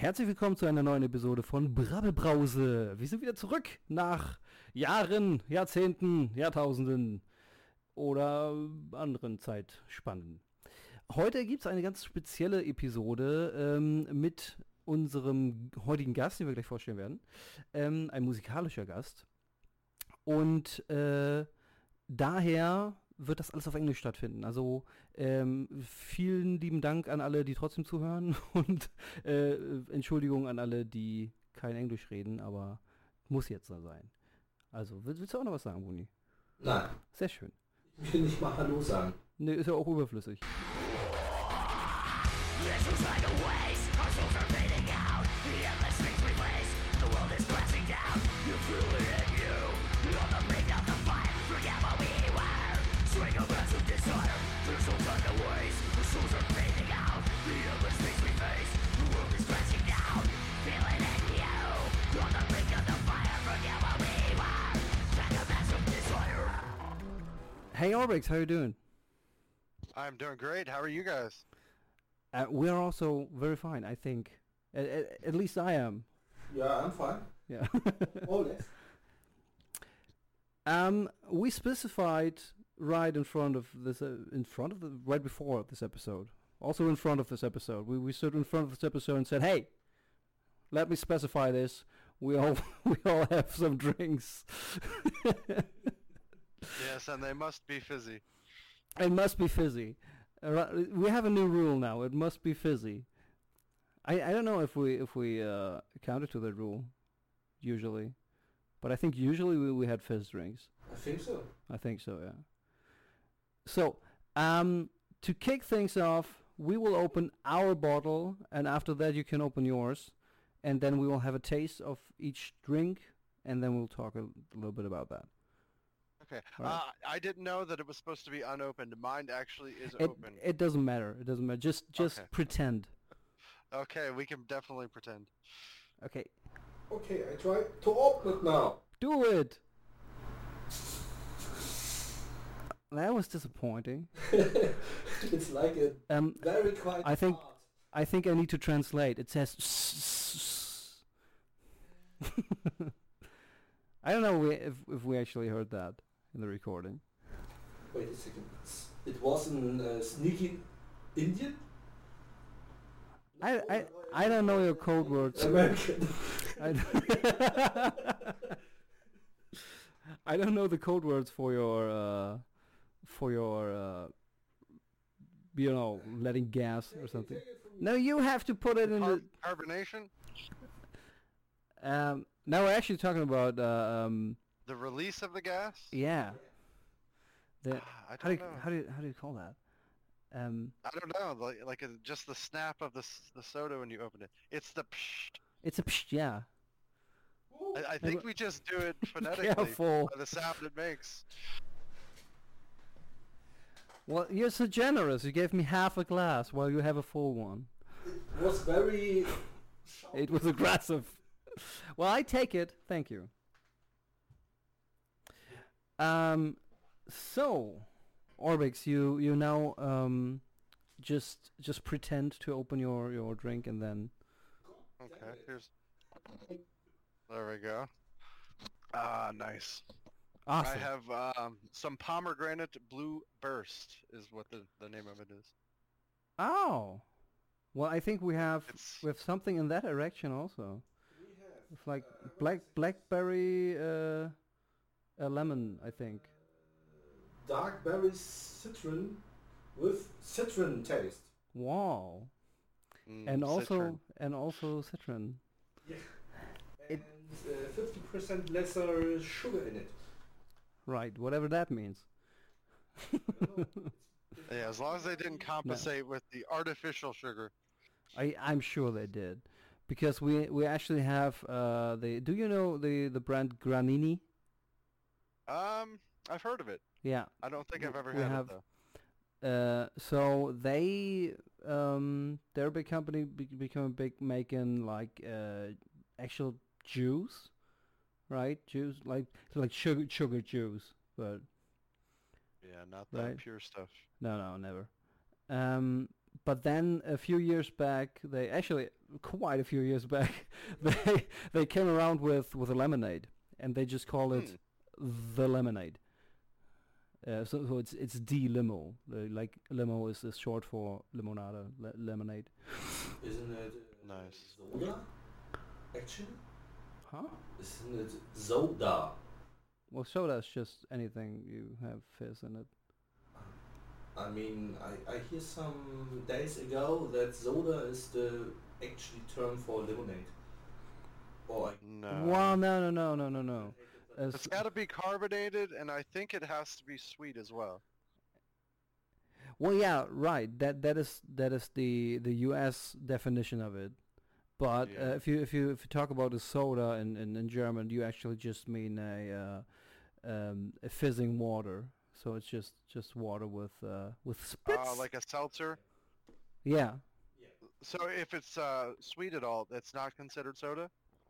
Herzlich willkommen zu einer neuen Episode von Brabbelbrause. Wir sind wieder zurück nach Jahren, Jahrzehnten, Jahrtausenden oder anderen Zeitspannen. Heute gibt es eine ganz spezielle Episode mit unserem heutigen Gast, den wir gleich vorstellen werden. Ein musikalischer Gast. Und daher wird das alles auf Englisch stattfinden. Also vielen lieben Dank an alle, die trotzdem zuhören und Entschuldigung an alle, die kein Englisch reden, aber muss jetzt so sein. Also, willst du auch noch was sagen, Buni? Nein. Sehr schön. Ich will nicht mal Hallo sagen. Ne, ist ja auch überflüssig. Hey Orbix, how you doing? I'm doing great. How are you guys? We're also very fine, I think. At least I am. Yeah, I'm fine. Yeah. Oh, yes. We specified right in front of this, right before this episode. Also in front of this episode. We stood in front of this episode and said, hey, let me specify this. We all have some drinks. Yes, and they must be fizzy. It must be fizzy. We have a new rule now. It must be fizzy. I don't know if we counter to that rule, usually, but I think usually we had fizz drinks. I think so. I think so, yeah. So, to kick things off, we will open our bottle, and after that you can open yours, and then we will have a taste of each drink, and then we'll talk a little bit about that. Okay. Right. I didn't know that it was supposed to be unopened. Mine actually is It open. it doesn't matter. It doesn't matter. Just Okay. pretend. Okay, we can definitely pretend. Okay, Okay, I try to open it now. do it. That was disappointing. It's like a very quiet I think- part. I think I need to translate. It says. I don't know if we actually heard that in the recording. Wait a second. It was a sneaky Indian? I don't know your code words. American. I I don't know the code words for your letting gas or something. No, you have to put it in the. Carbonation? Now we're actually talking about The release of the gas? yeah. The I how do don't you, know. how do you call that? I don't know. Like just the snap of the soda when you open it. It's the psh. It's a psh, yeah. I think we just do it phonetically Careful. by the sound it makes. Well, you're so generous. You gave me half a glass while you have a full one. It was very... It was aggressive. Well, I take it. Thank you. So, Orbix, you now just pretend to open your drink and then. Okay, here's... There we go. Ah, nice. Awesome. I have some pomegranate blue burst is what the name of it is. Oh, well, I think we have It's something in that direction also. We have It's like blackberry, a lemon, I think. dark berry citron with citron taste. Wow. mm, And citron. also citron. Yeah. It- And 50% lesser sugar in it. Right, whatever that means. Yeah, as long as they didn't compensate with the artificial sugar. I'm sure they did, because we actually have do you know the brand Granini? I've heard of it. Yeah. I don't think I've ever We had have- it though. So they they're a big company, become big making like actual juice, right? Juice like sugar juice, but Yeah, not that Right. pure stuff. no, never. but then a few years back, they actually quite a few years back, they came around with a lemonade, and they just call it the lemonade. So it's D limo, like limo is short for limonada, lemonade. Isn't it Nice. soda? Actually, Huh? isn't it soda? Well, soda is just anything you have fizz in it. I mean, I hear some days ago that soda is the actually term for lemonade. Or I No. Well, no. It's got to be carbonated, and I think it has to be sweet as well. Well, yeah, right. That is the U.S. definition of it. But Yeah. if you talk about a soda in German, you actually just mean a fizzing water. So it's just water with spritz. Like a seltzer. Yeah. So if it's sweet at all, it's not considered soda.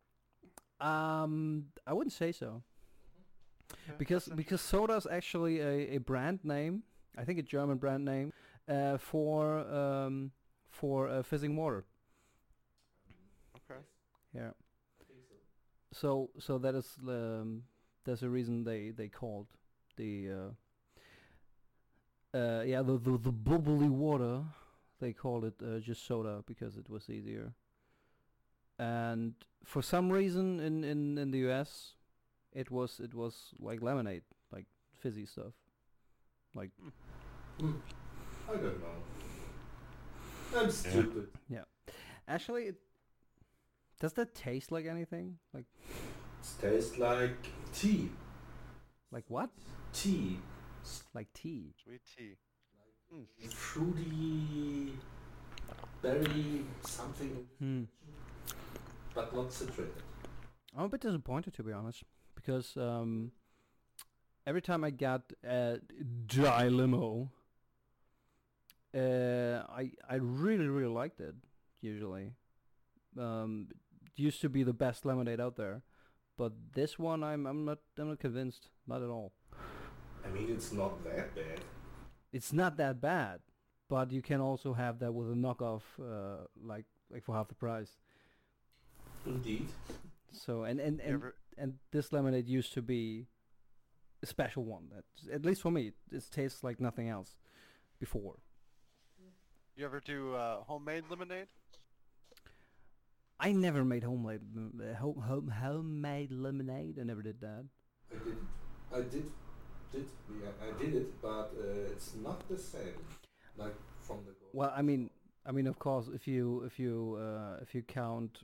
I wouldn't say so. Okay, Because that's because soda is actually a brand name. I think a German brand name for fizzing water. Okay. Yeah. I think so. So that is there's a reason they called the the bubbly water, they called it just soda because it was easier. And for some reason in the US, it was like lemonade, like fizzy stuff, like I don't know. I'm stupid. actually. Does that taste like anything? Like It tastes like tea. what? Tea. Like tea. Sweet tea. Fruity, berry, something, but not citrated. I'm a bit disappointed, to be honest, because every time I got dry limo, I really liked it. Usually, it used to be the best lemonade out there, but this one I'm not convinced, not at all. I mean, it's not that bad. It's not that bad, but you can also have that with a knockoff, like for half the price. Indeed. So and You ever, and this lemonade used to be a special one. That, at least for me, it tastes like nothing else before. you ever do homemade lemonade? I never made homemade homemade lemonade. I never did that. I did it, but it's not the same. Like from the go. Well, I mean, of course, if you count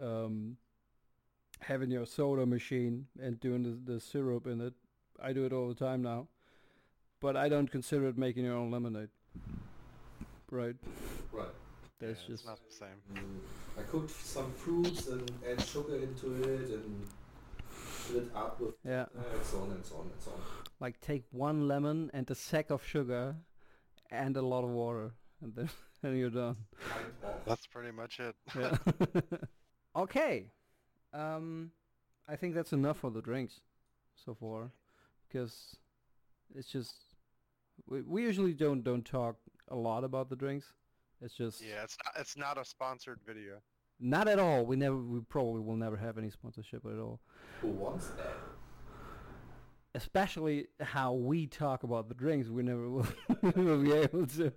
having your soda machine and doing the syrup in it, I do it all the time now. But I don't consider it making your own lemonade. Right. Right. That's Yeah, just it's not the same. I cooked some fruits and add sugar into it and fill it up with yeah. and so on and so on and so on. Like take one lemon and a sack of sugar and a lot of water, and then and you're done. Kind of. That's pretty much it. Yeah. Okay. I think that's enough for the drinks so far, because it's just we usually don't talk a lot about the drinks. It's just Yeah, it's not a sponsored video. not at all. We probably will never have any sponsorship at all. Who wants that? Especially how we talk about the drinks, we never will, will be able to.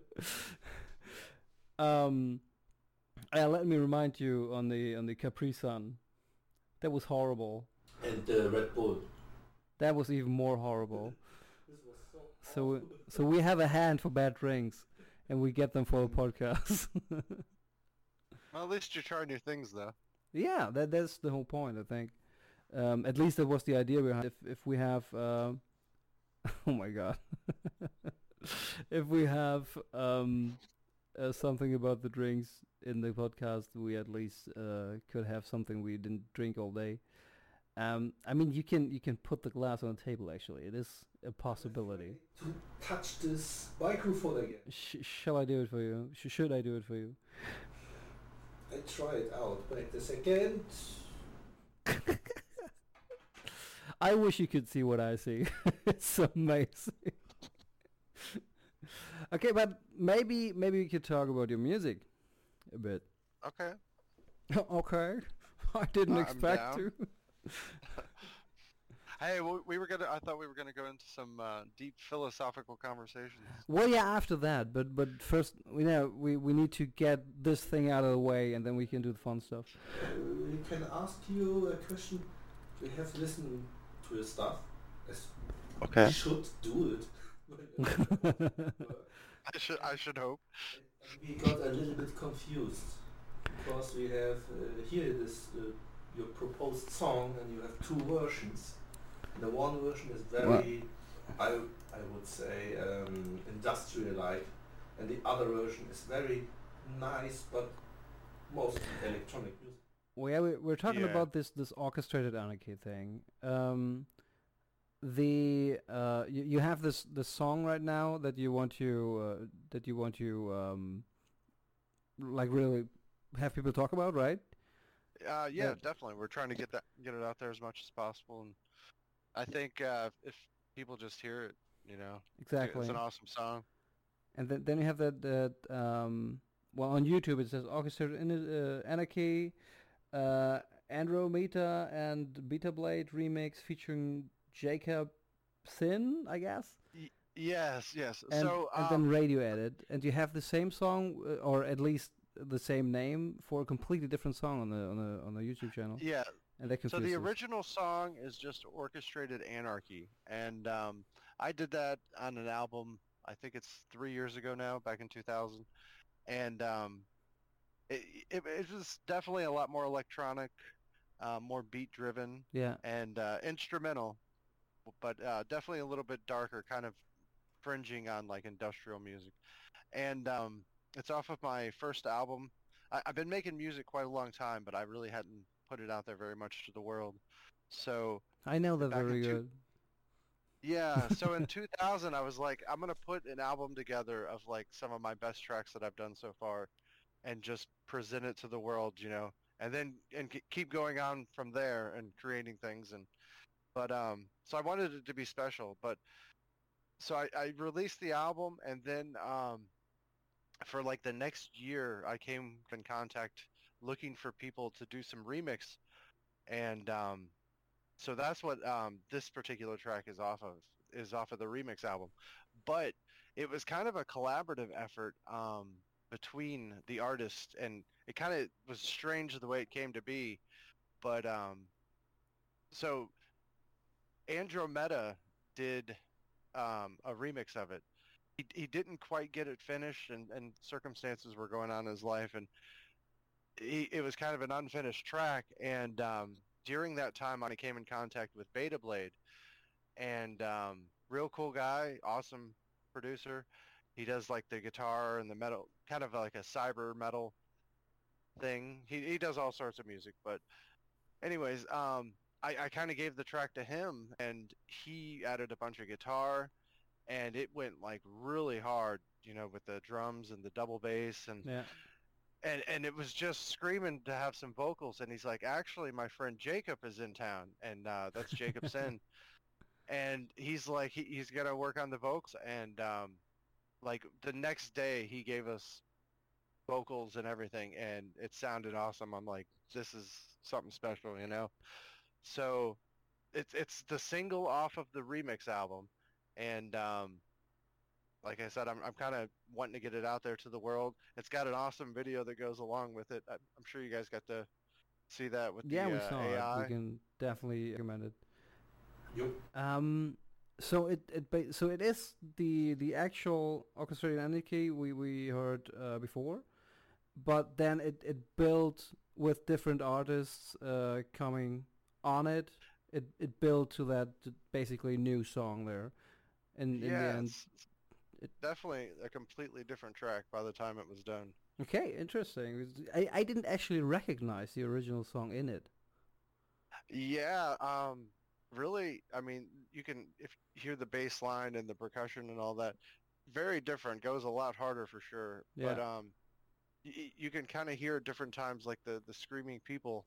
Let me remind you on the Capri Sun. That was horrible. And the Red Bull. That was even more horrible. This was so So we have a hand for bad drinks, and we get them for a podcast. Well, at least you're trying new things, though. Yeah, that's the whole point, I think. At least that was the idea behind. If we have, oh my god, if we have something about the drinks in the podcast, we at least could have something we didn't drink all day. I mean, you can put the glass on the table. Actually, it is a possibility. to touch this microphone again. Shall I do it for you? Should I do it for you? I try it out. Wait a second. I wish you could see what I see. It's amazing. Okay, but maybe we could talk about your music a bit. Okay. Okay. I didn't I'm expect down. to. Hey, I thought we were gonna go into some deep philosophical conversations. Well, yeah, after that, but first, we need to get this thing out of the way, and then we can do the fun stuff. We can ask you a question. We have listened to your stuff, as Okay. we should do it. I should hope. We got a little bit confused because we have here this your proposed song, and you have two versions. The one version is very, I would say, industrial-like, and the other version is very nice, but mostly electronic music. Well, yeah, we're talking Yeah. about this orchestrated anarchy thing. You have this song right now that you want to like really have people talk about, right? Yeah, That- definitely. We're trying to get it out there as much as possible, and I think if people just hear it, Exactly. it's an awesome song. And then you have that well, on YouTube it says orchestrated anarchy, Andromeda and Beta Blade remix featuring Jacob Sin, I guess. Yes. And, So and then radio edit, and you have the same song, or at least the same name for a completely different song on the YouTube channel. yeah. And that So confuses. the original song is just Orchestrated Anarchy, and I did that on an album. I think it's 3 years ago now, back in 2000, and it was definitely a lot more electronic, more beat driven, Yeah. and instrumental, but definitely a little bit darker, kind of fringing on like industrial music. And it's off of my first album. I've been making music quite a long time, but I really hadn't put it out there very much to the world. So I know that back in very two- good. yeah, so in 2000, I was like, I'm gonna put an album together of like some of my best tracks that I've done so far, and just present it to the world, and then keep going on from there and creating things. But so I wanted it to be special. But so I released the album, and then for like the next year, I came in contact looking for people to do some remix, and so that's what this particular track is off of the remix album. But it was kind of a collaborative effort between the artist, and it kind of was strange the way it came to be. But so Andromeda did a remix of it. He didn't quite get it finished, and circumstances were going on in his life, and it was kind of an unfinished track. And during that time, I came in contact with Beta Blade, and real cool guy, awesome producer. He does like the guitar and the metal, kind of like a cyber metal thing. He does all sorts of music, but anyways, I kind of gave the track to him, and he added a bunch of guitar, and it went like really hard, with the drums and the double bass, Yeah. and it was just screaming to have some vocals. And he's like, actually, my friend Jacob is in town, and that's Jacob Sin. And he's like, he's gonna work on the vocals, and like the next day he gave us vocals and everything, and it sounded awesome. I'm like, this is something special, So it's the single off of the remix album, and like I said, I'm kind of wanting to get it out there to the world. It's got an awesome video that goes along with it. I'm sure you guys got to see that with Yeah, the we saw AI. it. We can definitely recommend it. Yup. So so it is the actual orchestrated anarchy we heard before, but then it built with different artists coming on it. It built to that basically new song there. In the Yeah, end, it's definitely a completely different track by the time it was done. okay, interesting. I didn't actually recognize the original song in it. Yeah, really, I mean, you can, if you hear the bass line and the percussion and all that, very different, goes a lot harder for sure. But Yeah. you can kind of hear at different times, like the screaming people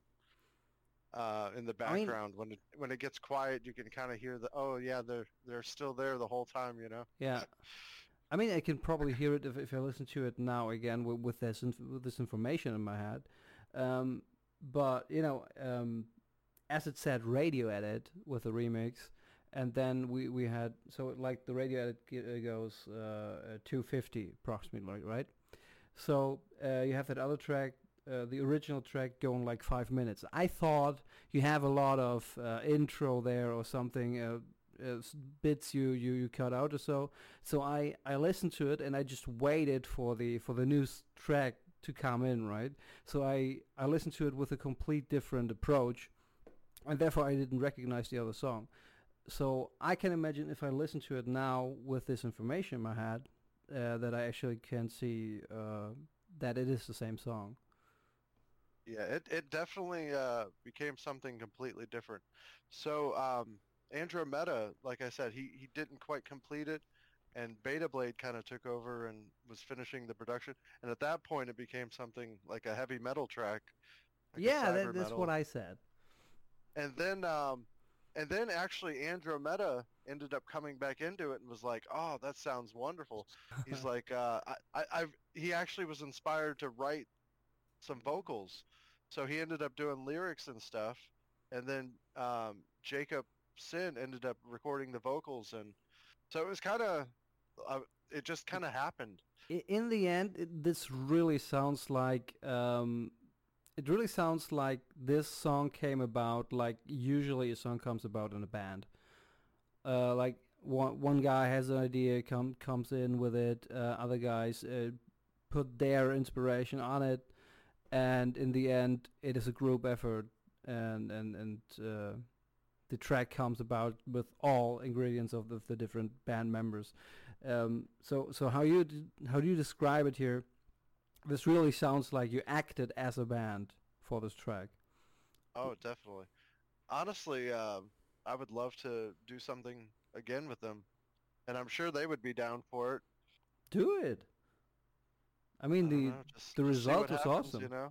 in the I mean- background. When it gets quiet, you can kind of hear oh yeah, they're still there the whole time, Yeah. I mean, I can probably hear it if I listen to it now again with with this information in my head. Um, but as it said, radio edit with a remix, and then we had so like the radio edit goes 250 approximately, right? So you have that other track, the original track going like 5 minutes. I thought you have a lot of intro there or something, bits you cut out or so. So I listened to it and I just waited for the new track to come in, right? So I listened to it with a complete different approach, and therefore I didn't recognize the other song. So I can imagine if I listen to it now with this information in my head, that I actually can see that it is the same song. Yeah, it definitely became something completely different. So Andromeda, like I said, he didn't quite complete it, and Beta Blade kind of took over and was finishing the production. And at that point, it became something like a heavy metal track, like a Yeah, cyber that's metal. what I said. And then actually Andromeda ended up coming back into it and was like, "Oh, that sounds wonderful." He's like, he actually was inspired to write some vocals, so he ended up doing lyrics and stuff. And then Jacob Sin ended up recording the vocals, and so it was kind of, it just kind of happened. In the end, this really sounds like it really sounds like this song came about like usually a song comes about in a band. Like one guy has an idea, comes in with it. Other guys put their inspiration on it, and in the end, it is a group effort, and the track comes about with all ingredients of the different band members. So how do you describe it here? This really sounds like you acted as a band for this track. Oh, definitely. Honestly, I would love to do something again with them, and I'm sure they would be down for it. Do it. I mean I don't the know, the just see result what was happens, you awesome. know?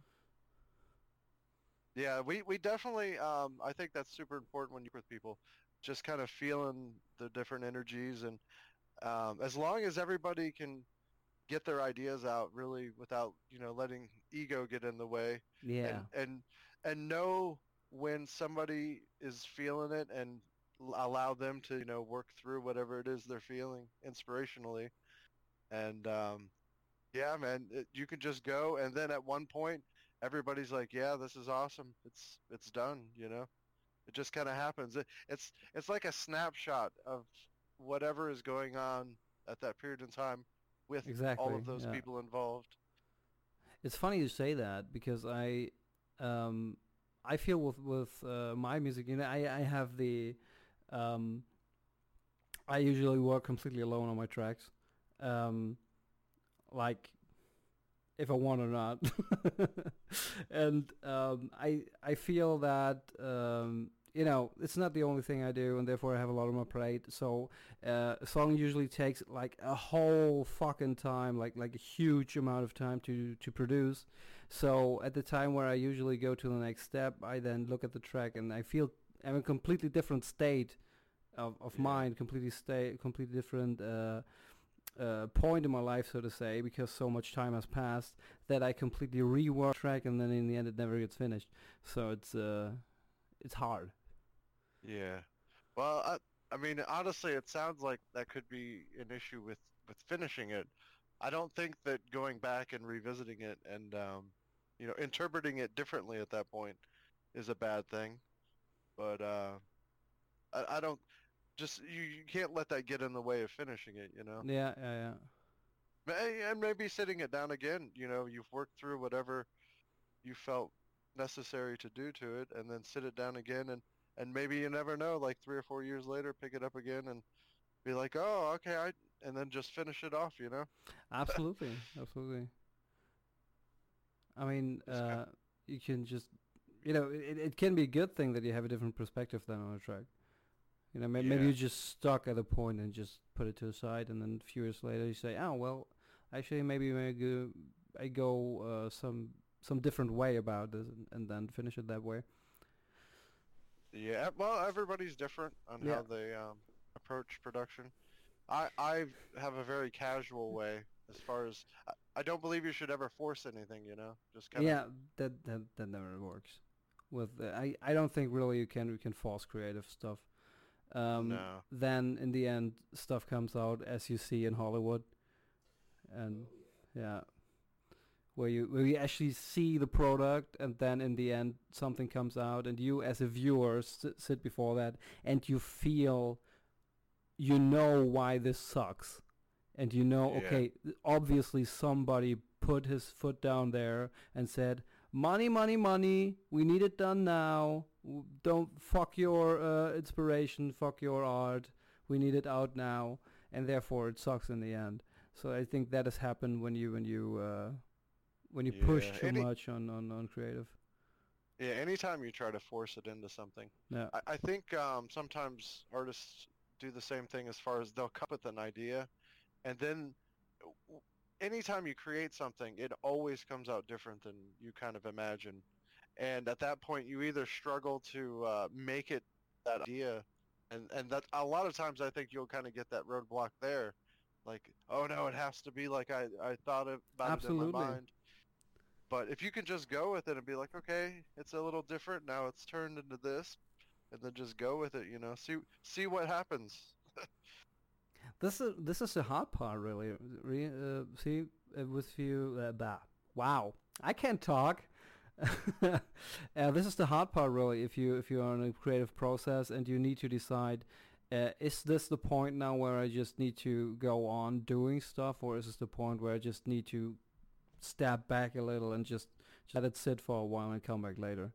Yeah, we definitely, I think that's super important when you work with people, just kind of feeling the different energies, and as long as everybody can get their ideas out really without, letting ego get in the way, Yeah, and know when somebody is feeling it, and allow them to, work through whatever it is they're feeling inspirationally. And yeah, man, you can just go, and then at one point, everybody's like, "Yeah, this is awesome. It's done." It just kind of happens. It's like a snapshot of whatever is going on at that period in time with all exactly. of those Yeah. people involved. It's funny you say that because um, I feel with my music, I have um, I usually work completely alone on my tracks, um, like if I want or not, and I feel that it's not the only thing I do, and therefore I have a lot on my plate. So a song usually takes like a whole fucking time, like a huge amount of time to produce. So at the time where I usually go to the next step, I then look at the track and I feel I'm in a completely different state of Yeah. mind, completely different point in my life, so to say, because so much time has passed that I completely rework track, and then in the end it never gets finished. So it's hard. Yeah. Well, I mean, honestly, it sounds like that could be an issue with finishing it. I don't think that going back and revisiting it and interpreting it differently at that point is a bad thing. But I don't just you can't let that get in the way of finishing it. Yeah, yeah, yeah. And maybe sitting it down again, you've worked through whatever you felt necessary to do to it, and then sit it down again, and maybe you never know, like 3 or 4 years later, pick it up again and be like, oh, okay, and then just finish it off. Absolutely, absolutely. I mean, It's kind you can just, it can be a good thing that you have a different perspective than on a track. Maybe Yeah, you just stuck at a point and just put it to the side, and then a few years later you say, oh well, actually maybe I go some different way about this, and then finish it that way. yeah. Well, everybody's different on Yeah. how they approach production. I have a very casual way as far as I don't believe you should ever force anything, you know? Just kind of Yeah, that never works. With I don't think really you can force creative stuff. no. Then in the end, stuff comes out as you see in Hollywood, and Oh yeah, where you actually see the product, and then in the end something comes out, and you as a viewer sit before that, and you feel, you know why this sucks, and you know, Yeah. okay, obviously somebody put his foot down there and said, money, money, money, we need it done now. Don't fuck your inspiration, fuck your art. We need it out now, and therefore it sucks in the end. So I think that has happened when you push Yeah. too much on creative. Yeah, anytime you try to force it into something. Yeah, I think sometimes artists do the same thing as far as they'll come up with an idea, and then w- anytime you create something, it always comes out different than you kind of imagine. And at that point, you either struggle to make it that idea, and that a lot of times I think you'll kind of get that roadblock there, like, oh no, it has to be like I thought about it in my absolutely. mind. But if you can just go with it and be like, okay, it's a little different now, it's turned into this, and then just go with it, you know, see what happens. This is the hard part, really. See, with you, wow, I can't talk. This is the hard part, really. If you're on a creative process and you need to decide, is this the point now where I just need to go on doing stuff, or is this the point where I just need to step back a little and just let it sit for a while and come back later?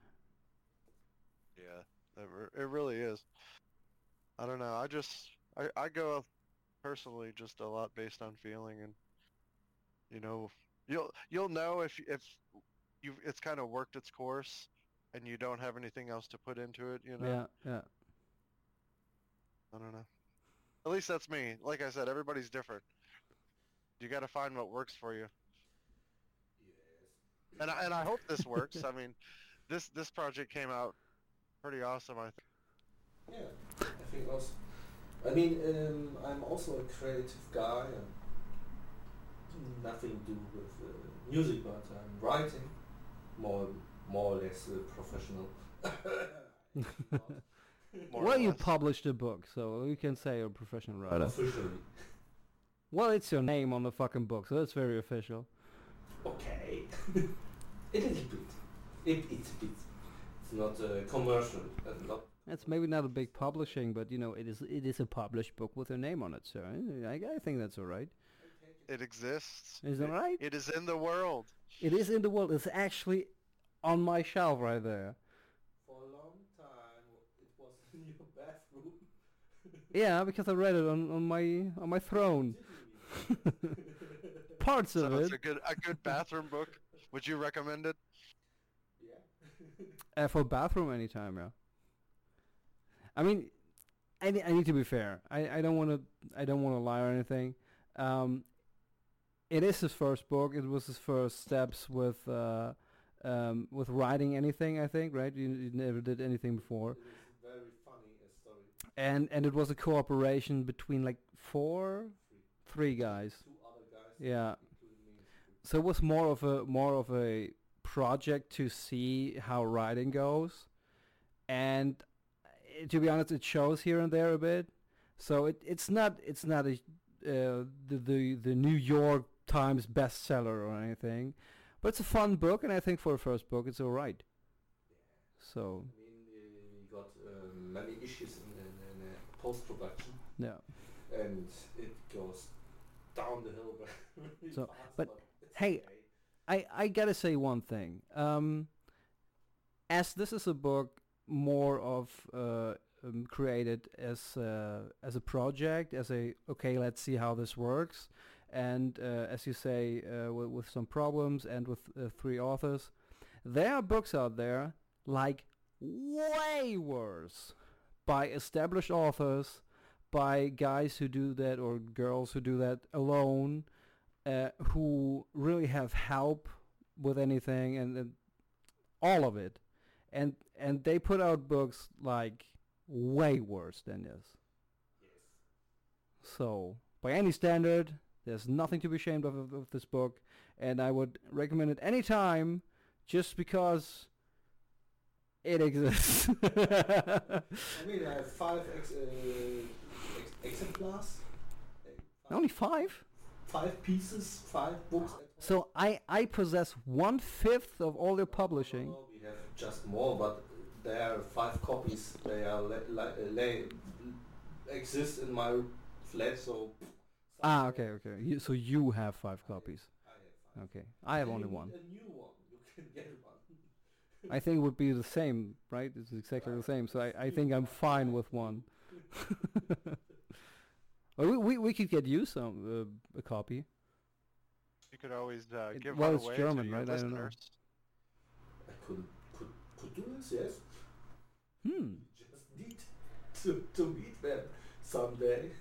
Yeah, it really is. I don't know. I go personally just a lot based on feeling, and you know, you'll know if you it's kind of worked its course and you don't have anything else to put into it, you know. Yeah, yeah. I don't know. At least that's me. Like I said, everybody's different. You got to find what works for you. yes. And I hope this works. I mean, this project came out pretty awesome, I think. Yeah, I think also. I mean, I'm also a creative guy and nothing to do with music, but I'm writing more more or less professional. More Well, or you less. published a book, so you can say you're a professional writer. Officially. Well, it's your name on the fucking book, so that's very official. Okay. A little bit. It's a bit. It's not commercial. Not. It's maybe not a big publishing, but it is a published book with a name on it, so I think that's all right. It exists. Is that right? It is in the world. It is in the world. It's actually on my shelf right there. For a long time, it was in your bathroom. Yeah, because I read it on my throne. Parts So of it's it. a good bathroom book. Would you recommend it? Yeah. For bathroom anytime, yeah. I mean, I need to be fair. I don't want to lie or anything. It is his first book. It was his first steps with writing anything. I think, right? You never did anything before, It is very funny story. and it was a cooperation between like three guys. Two other guys. Yeah. Including me. So it was more of a project to see how writing goes, and to be honest, it shows here and there a bit. So it's not a the New York Times bestseller or anything, but it's a fun book, and I think for a first book, it's all right. So I mean, we got many issues in post-production, yeah. and it goes down the hill very So, fast. but It's hey, okay. I gotta say one thing. As this is a book more of created as a project, as a okay, let's see how this works, and as you say, with some problems and with three authors, there are books out there like way worse by established authors, by guys who do that or girls who do that alone, who really have help with anything and all of it, and they put out books like way worse than this. Yes. So, by any standard, there's nothing to be ashamed of this book, and I would recommend it anytime, just because it exists. I mean, I have 5 exemplars. Only 5? 5 pieces, 5 books. So I possess 1/5 of all your publishing. No, we have just more, but there are 5 copies. They are exist in my flat, so. Okay. So you have 5 copies. I have 5. Okay, I have only Maybe 1. A new one. You can get one. I think it would be the same, right? It's exactly the same. So I think I'm fine with 1. Well, we could get you a copy. You could always give well, one it's away German, to your right? I don't know. listeners. I could do this, yes. Just need to meet them someday.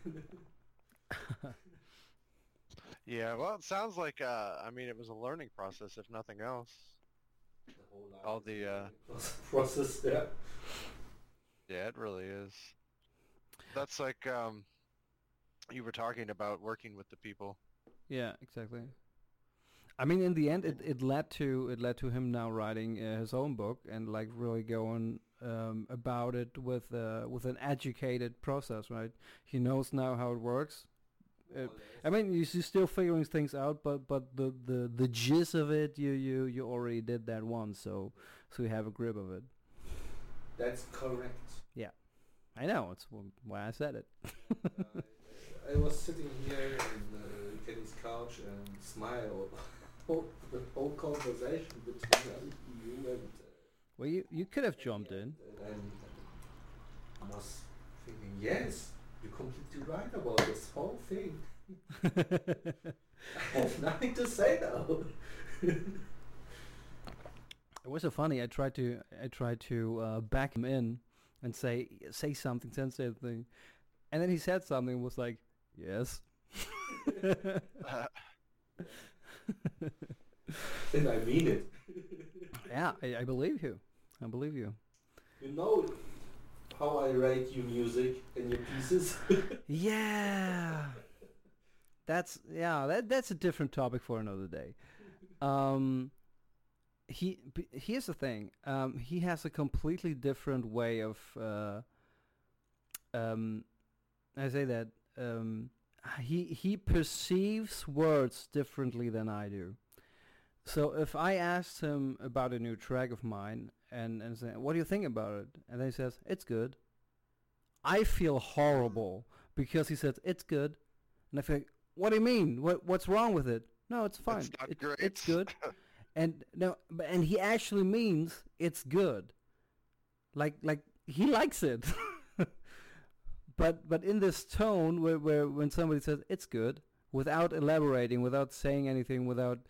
Yeah, well, it sounds like I mean, it was a learning process, if nothing else. The whole life All is the a process there. yeah, it really is. That's like you were talking about working with the people. Yeah, exactly. I mean, in the end, it led to him now writing his own book and like really going about it with an educated process, right? He knows now how it works. I mean, you're still figuring things out, but the gist of it, you already did that once, so you have a grip of it. That's correct. Yeah, I know. It's why I said it. I was sitting here on Kenny's couch and smile the whole conversation between you and. Well, you could have jumped in. And I was thinking, yes, you're completely right about this whole thing. I have nothing to say now. It was so funny. I tried to back him in and say something sensitive thing, and then he said something and was like, yes. And I mean it. Yeah, I believe you. I believe you. You know how I rate your music and your pieces? Yeah. That's a different topic for another day. Here's the thing. He has a completely different way of I say that he perceives words differently than I do. So if I asked him about a new track of mine and say, what do you think about it? And then he says, it's good. I feel horrible because he says, it's good. And I feel, what do you mean? What's wrong with it? No, it's fine. It's not great. It's good. And he actually means it's good. Like he likes it. But in this tone where when somebody says it's good, without elaborating, without saying anything, without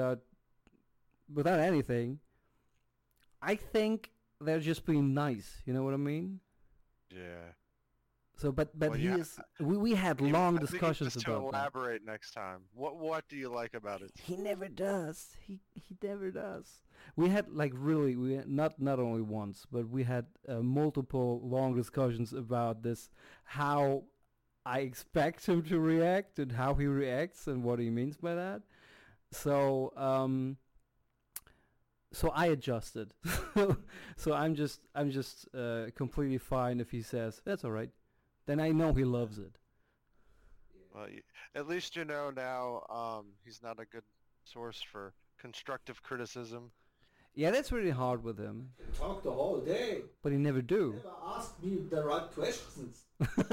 anything, I think they're just being nice. You know what I mean? Yeah. So, but Well, he yeah, is. We had long I think discussions just about to that. elaborate next time. What do you like about it? He never does. He never does. We had not only once, but we had multiple long discussions about this, how I expect him to react and how he reacts and what he means by that. So I adjusted. So I'm just completely fine if he says that's all right. Then I know he loves it. Well, at least you know now he's not a good source for constructive criticism. Yeah, that's really hard with him. You can talk the whole day. But he never do. Never ask me the right questions.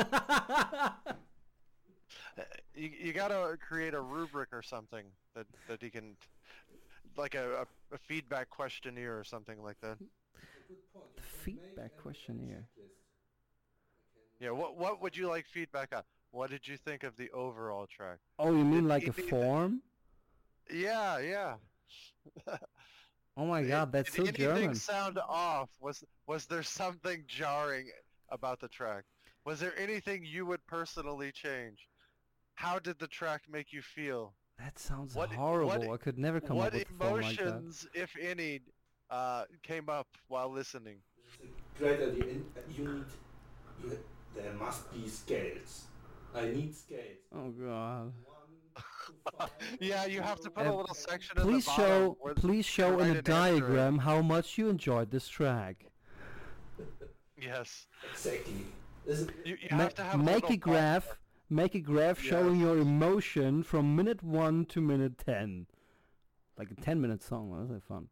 You gotta create a rubric or something that he can, like a feedback questionnaire or something like that. Good point. The feedback questionnaire. Yeah, what would you like feedback on? What did you think of the overall track? Oh, you mean Did like he a need- form? Yeah. Oh my god, that's so Did anything German. sound off? Was there something jarring about the track? Was there anything you would personally change? How did the track make you feel? That sounds What- horrible. I could never come What up with a form like that. emotions, if any, came up while listening? It's a great idea. And there must be scales. I need skate. Oh god. 1 to 5. Yeah, you have to put a little section in Please the bottom. where please show in write a an answer. diagram how much you enjoyed this track. Yes. Exactly. Is it, You Ma- have to have make little a graph. Make a graph Yeah. showing your emotion from minute 1 to minute 10. Like a 10-minute song. That's like fun.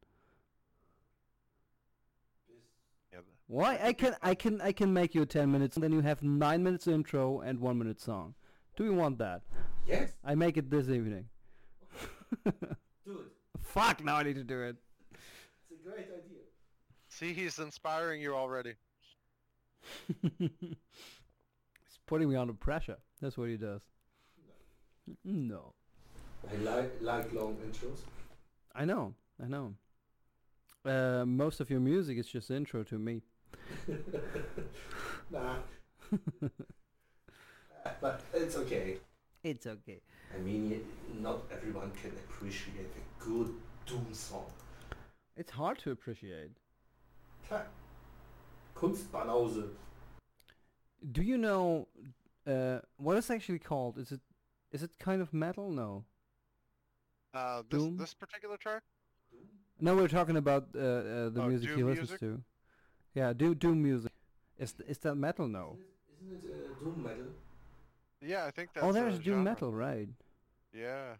Yeah, Why? I can make you 10 minutes, and then you have 9 minutes intro and 1 minute song. Do you want that? yes, I make it this evening. do it. Fuck! Now I need to do it. It's a great idea. See, he's inspiring you already. He's putting me under pressure. That's what he does. No. I like long intros. I know. Most of your music is just intro to me. Nah. But it's okay. It's okay. I mean, not everyone can appreciate a good Doom song. It's hard to appreciate. Ha. Kunstbanause. Do you know what it's actually called? Is it kind of metal? No. Doom? This particular track? No, we're talking about the Oh, music he Doom listens music? to. Yeah, Doom music. Is that metal? No. Isn't it Doom metal? Yeah, I think that's Oh, there's a Doom genre. metal, right? Yeah.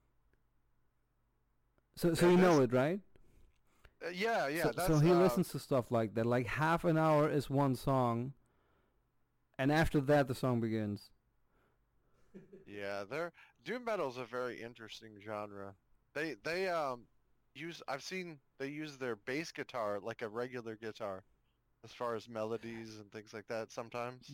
So Yeah, you know that's- it, right? Yeah. So, That's, so he listens to stuff like that. Like half an hour is one song, and after that the song begins. Yeah, doom metal's a very interesting genre. They I've seen they use their bass guitar like a regular guitar, as far as melodies and things like that sometimes.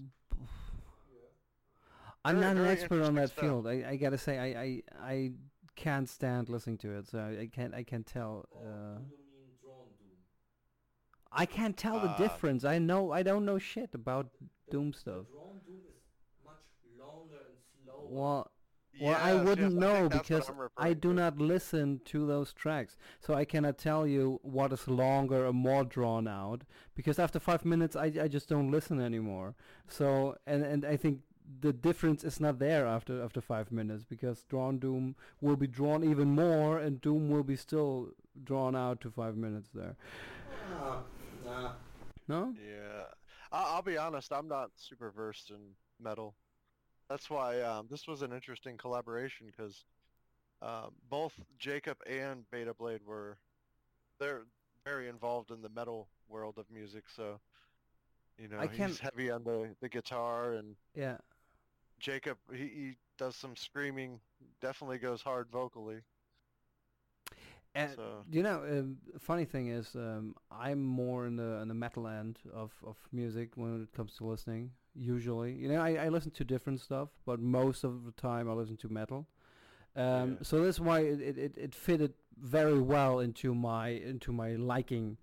I'm Very- not an very expert on that interesting field. I gotta say I can't stand listening to it. So I can't tell. Or do you mean drawn Doom? I can't tell the Ah. difference. I don't know shit about Doom stuff. The drawn Doom is much longer and slower. Well, Yes, I wouldn't yes, I think know that's what because I'm I referring do to. not listen to those tracks, so I cannot tell you what is longer or more drawn out. Because after 5 minutes, I just don't listen anymore. So and I think the difference is not there after 5 minutes, because drawn Doom will be drawn even more, and Doom will be still drawn out to 5 minutes there. Nah. No? Yeah, I'll be honest. I'm not super versed in metal. That's why this was an interesting collaboration because both Jacob and Beta Blade they're very involved in the metal world of music. So I can- he's heavy on the guitar, and Yeah. Jacob he does some screaming. Definitely goes hard vocally. And So funny thing is, I'm more in the metal end of music when it comes to listening. Usually, I listen to different stuff, but most of the time I listen to metal. Yeah. So that's why it fitted very well into my liking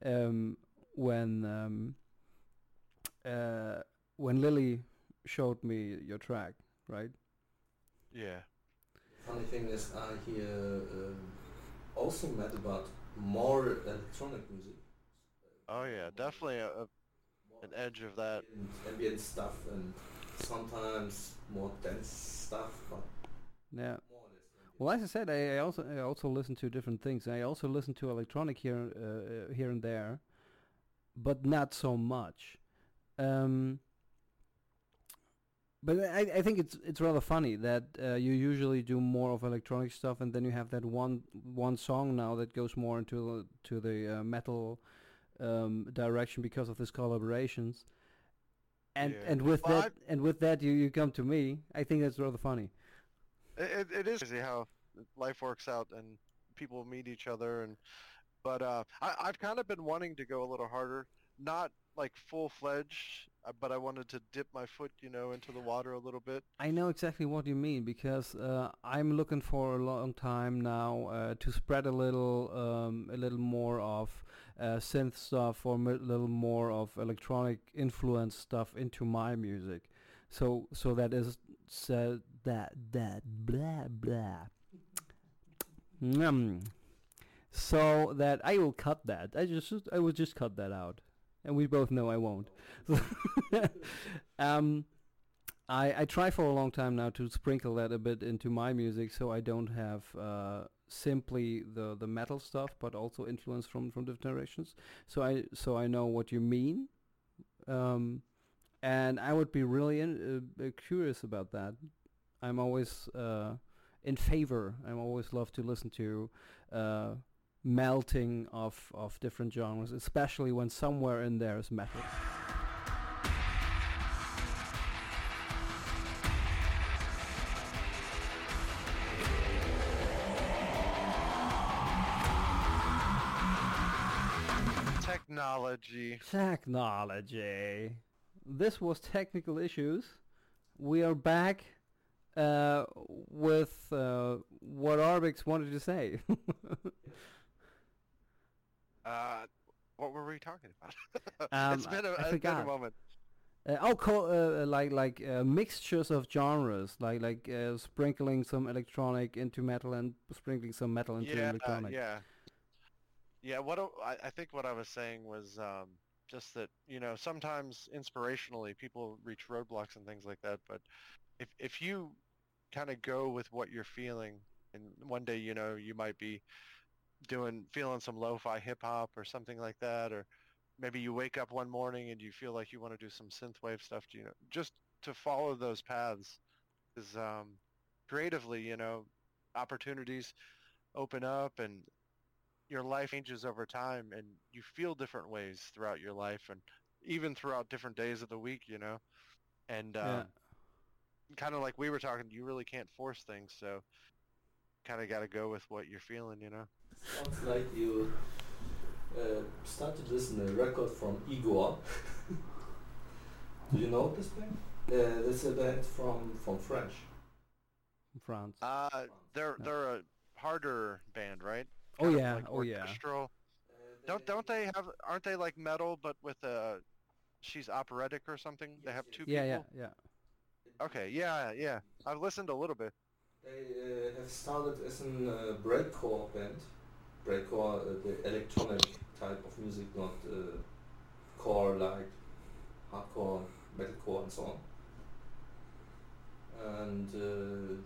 when Lily showed me your track, right? yeah. Funny thing is, I hear also met about more electronic music. Oh yeah, definitely an edge of that. And ambient stuff and sometimes more dense stuff, but Yeah. more or less ambient. Well, as I said, I also listen to different things. I also listen to electronic here and there, but not so much. But I think it's rather funny that you usually do more of electronic stuff, and then you have that one song now that goes more into the metal direction because of these collaborations. And Yeah. and with Well, that you come to me. I think that's rather funny. It is crazy how life works out and people meet each other, but I've kind of been wanting to go a little harder, not like full-fledged, but I wanted to dip my foot, into the water a little bit. I know exactly what you mean, because I'm looking for a long time now to spread a little more of synth stuff, or a little more of electronic influence stuff into my music. So that is said that blah blah. So that I will cut that. I will just cut that out, and we both know I won't. I try for a long time now to sprinkle that a bit into my music, so I don't have simply the metal stuff, but also influence from different directions. So I know what you mean, and I would be really curious about that. I'm always in favor. I'm always love to listen to melting of different genres, especially when somewhere in there is metal. Technology. Technology. This was technical issues. We are back with what Arbix wanted to say. What were we talking about? It's been a moment. Like mixtures of genres, like sprinkling some electronic into metal and sprinkling some metal into electronic. Yeah. I think what I was saying was just that sometimes inspirationally people reach roadblocks and things like that. But if you kind of go with what you're feeling, and one day you might be feeling some lo-fi hip hop or something like that, or maybe you wake up one morning and you feel like you want to do some synthwave stuff. Just to follow those paths is creatively, opportunities open up and your life changes over time and you feel different ways throughout your life and even throughout different days of the week, and kind of like we were talking, you really can't force things, so kind of got to go with what you're feeling. Sounds like you started to listen to a record from Igor. Do you know this band? This is a band from French. France. They're a harder band, right? Oh Kind of yeah, like oh yeah. orchestral. Don't they have? Aren't they like metal, but with she's operatic or something? They have two people. Yeah. Okay, yeah. I've listened a little bit. They have started as a breakcore band. Breakcore, the electronic type of music, not core like hardcore, metalcore, and so on. And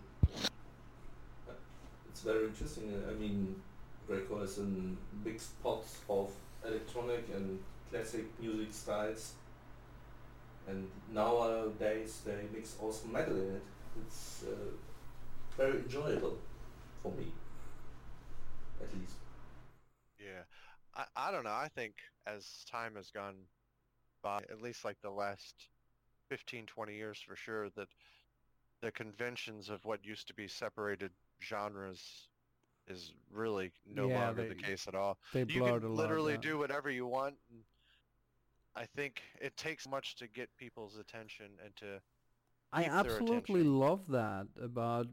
it's very interesting. I mean, breakcore is a mixed pot of electronic and classic music styles. And nowadays they mix also metal in it. It's very enjoyable for me, at least. Yeah, I don't know. I think as time has gone by, at least like the last 15, 20 years for sure, that the conventions of what used to be separated genres is really no longer the case at all. They You blurred can a lot. literally do whatever you want. And I think it takes much to get people's attention and to I keep their absolutely attention. love that about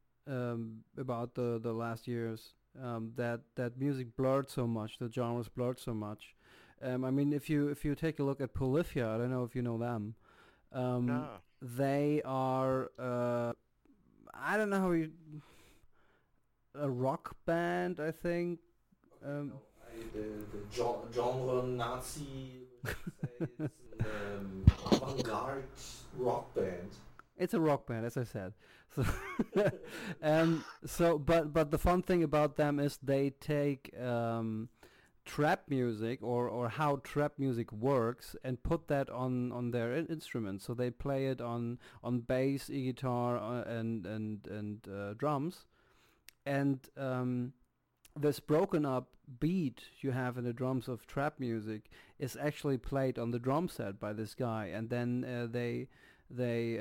the last years. That music blurred so much, the genres blurred so much. I mean, if you take a look at Polyphia, I don't know if you know them. No. They are I don't know how you, a rock band, I think. The genre Nazi, say, it's an avant-garde rock band. It's a rock band, as I said. So, but the fun thing about them is they take trap music or how trap music works and put that on their instruments. So they play it on bass, guitar, and drums, and this broken up beat you have in the drums of trap music is actually played on the drum set by this guy, and then they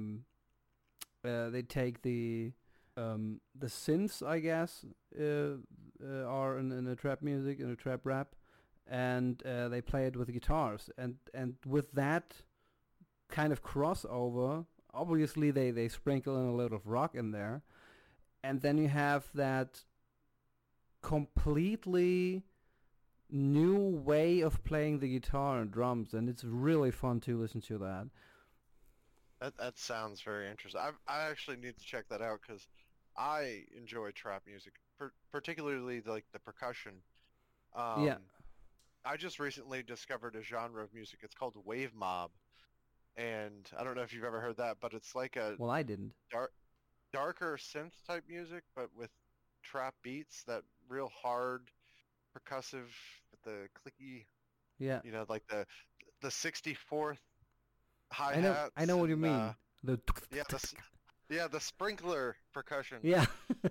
take the synths, I guess, are in a trap music, in a trap rap, and they play it with guitars, and with that kind of crossover, obviously they sprinkle in a little of rock in there, and then you have that completely new way of playing the guitar and drums, and it's really fun to listen to that. That sounds very interesting. I actually need to check that out because I enjoy trap music, particularly like the percussion. Yeah. I just recently discovered a genre of music. It's called wave mob, and I don't know if you've ever heard that, but it's like a Well, I didn't. darker synth type music, but with trap beats, that real hard percussive with the clicky, Yeah, like the 64th I know. hi-hats I know what you and mean. The yeah, the sprinkler percussion. yeah.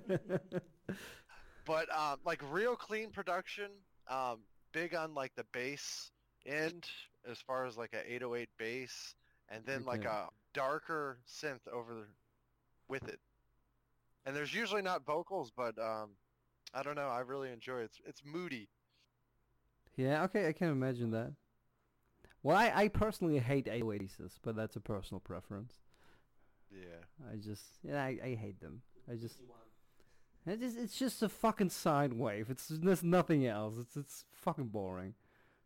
But like real clean production, big on like the bass end as far as like a 808 bass, and then like Okay. a darker synth with it. And there's usually not vocals, but I don't know. I really enjoy it. It's moody. Yeah, okay, I can imagine that. Well, I personally hate 808s, but that's a personal preference. Yeah. I hate them. It's just a fucking sine wave. There's nothing else. It's fucking boring.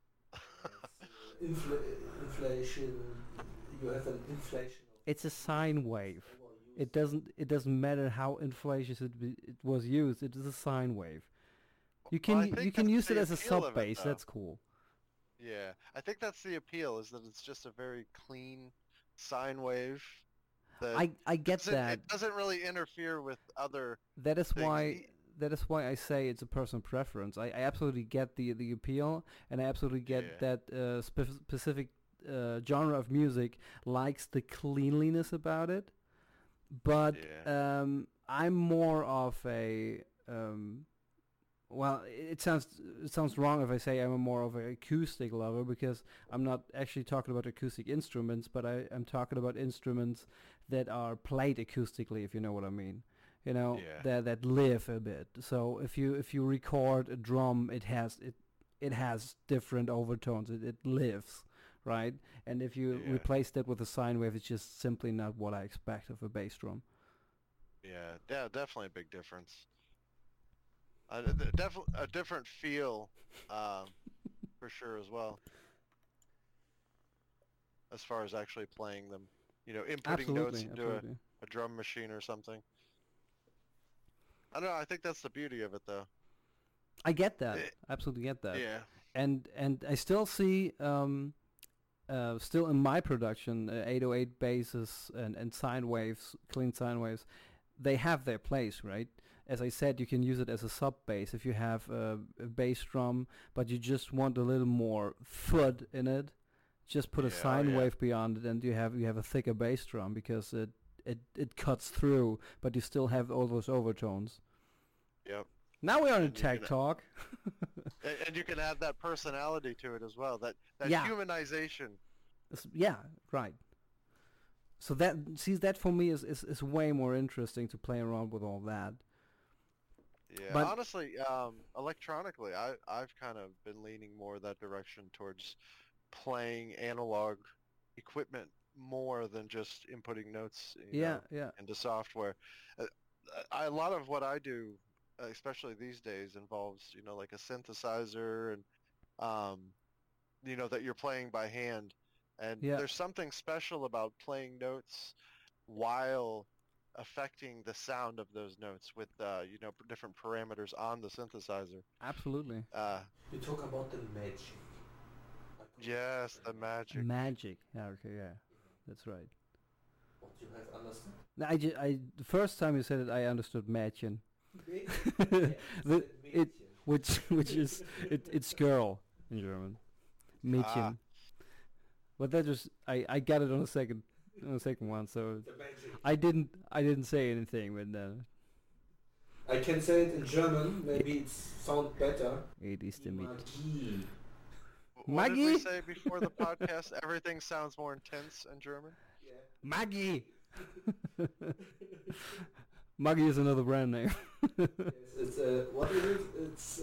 Inflation. You have an inflation of It's a sine wave. overuse. It doesn't matter how inflation it was used. It is a sine wave. You Well, I can think use that's it the as a appeal of sub it, bass. though. That's cool. Yeah, I think that's the appeal, is that it's just a very clean sine wave. That I get that. It doesn't really interfere with other That is things. why I say it's a personal preference. I absolutely get the appeal, and I absolutely get Yeah. that specific genre of music likes the cleanliness about it. But Yeah. I'm more of a well, it sounds wrong if I say I'm more of an acoustic lover, because I'm not actually talking about acoustic instruments, but I'm talking about instruments that are played acoustically, if you know what I mean. Yeah. That live a bit. So if you record a drum, it has different overtones. It lives, right? And if you Yeah. replace that with a sine wave, it's just simply not what I expect of a bass drum. Yeah, definitely a big difference. Definitely a different feel, for sure as well, as far as actually playing them. Inputting notes into Absolutely. a drum machine or something. I don't know. I think that's the beauty of it, though. I get that. Eh, Absolutely get that. Yeah. And I still see still in my production 808 basses and sine waves, clean sine waves, they have their place, right? As I said, you can use it as a sub bass if you have a bass drum, but you just want a little more thud in it. Just put a Yeah, oh, sine yeah. wave beyond it, and you have a thicker bass drum, because it cuts through, but you still have all those overtones. Yep. Now we're on a And you tech can- talk. And you can add that personality to it as well. That Yeah. humanization. Yeah, right. So that for me is way more interesting to play around with all that. Yeah. But- Honestly, electronically, I've kind of been leaning more that direction towards playing analog equipment more than just inputting notes, Yeah, yeah. into software. A lot of what I do, especially these days, involves, like a synthesizer and, that you're playing by hand. And Yeah. there's something special about playing notes while affecting the sound of those notes with, different parameters on the synthesizer. Absolutely. You talk about the magic. Yes, the magic. Magic. Yeah, okay, yeah. That's right. What you have understood? No, the first time you said it, I understood Mädchen. which is it's girl in German. Mädchen. But that just I got it on the second one, so The magic. I didn't say anything, but I can say it in German. Maybe it sounds better. it is the meat. Magie. What did we Maggie? say before the podcast? Everything sounds more intense in German. Yeah. Maggie. Maggie is another brand name. Yes, it's what is it? It's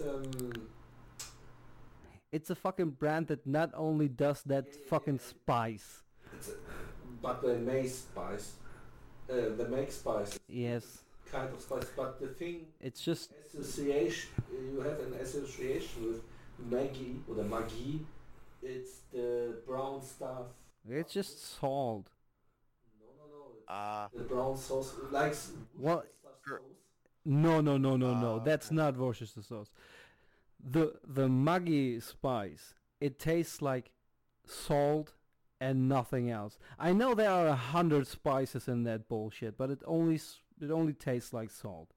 It's a fucking brand that not only does that fucking spice. but they make spice. They make spice. Yes. Kind of spice. But the thing, It's just association, you have an association with Maggie or the Magie. It's the brown stuff. it's just salt. No. It's Ah, the brown sauce, like Well, sauce. No. That's okay. not Worcestershire sauce. The Maggi spice, it tastes like salt and nothing else. I know there are 100 spices in that bullshit, but it only tastes like salt.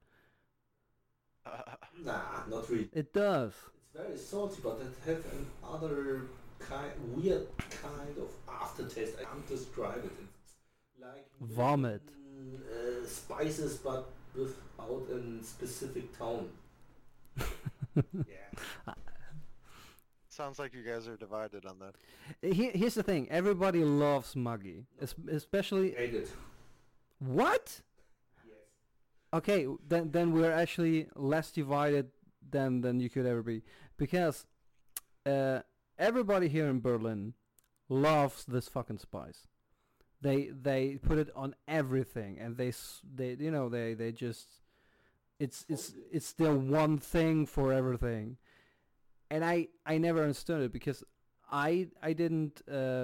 Nah, not really. It does. It's very salty, but it has another weird kind of aftertaste. I can't describe it. It's like Vomit. Spices, but without a specific tone. Yeah. Sounds like you guys are divided on that. Here's the thing. Everybody loves Muggy. Especially... Hate it. What? Yes. Okay, then we're actually less divided than you could ever be. Because everybody here in Berlin loves this fucking spice. They put it on everything, and they just it's their one thing for everything. And I never understood it because I didn't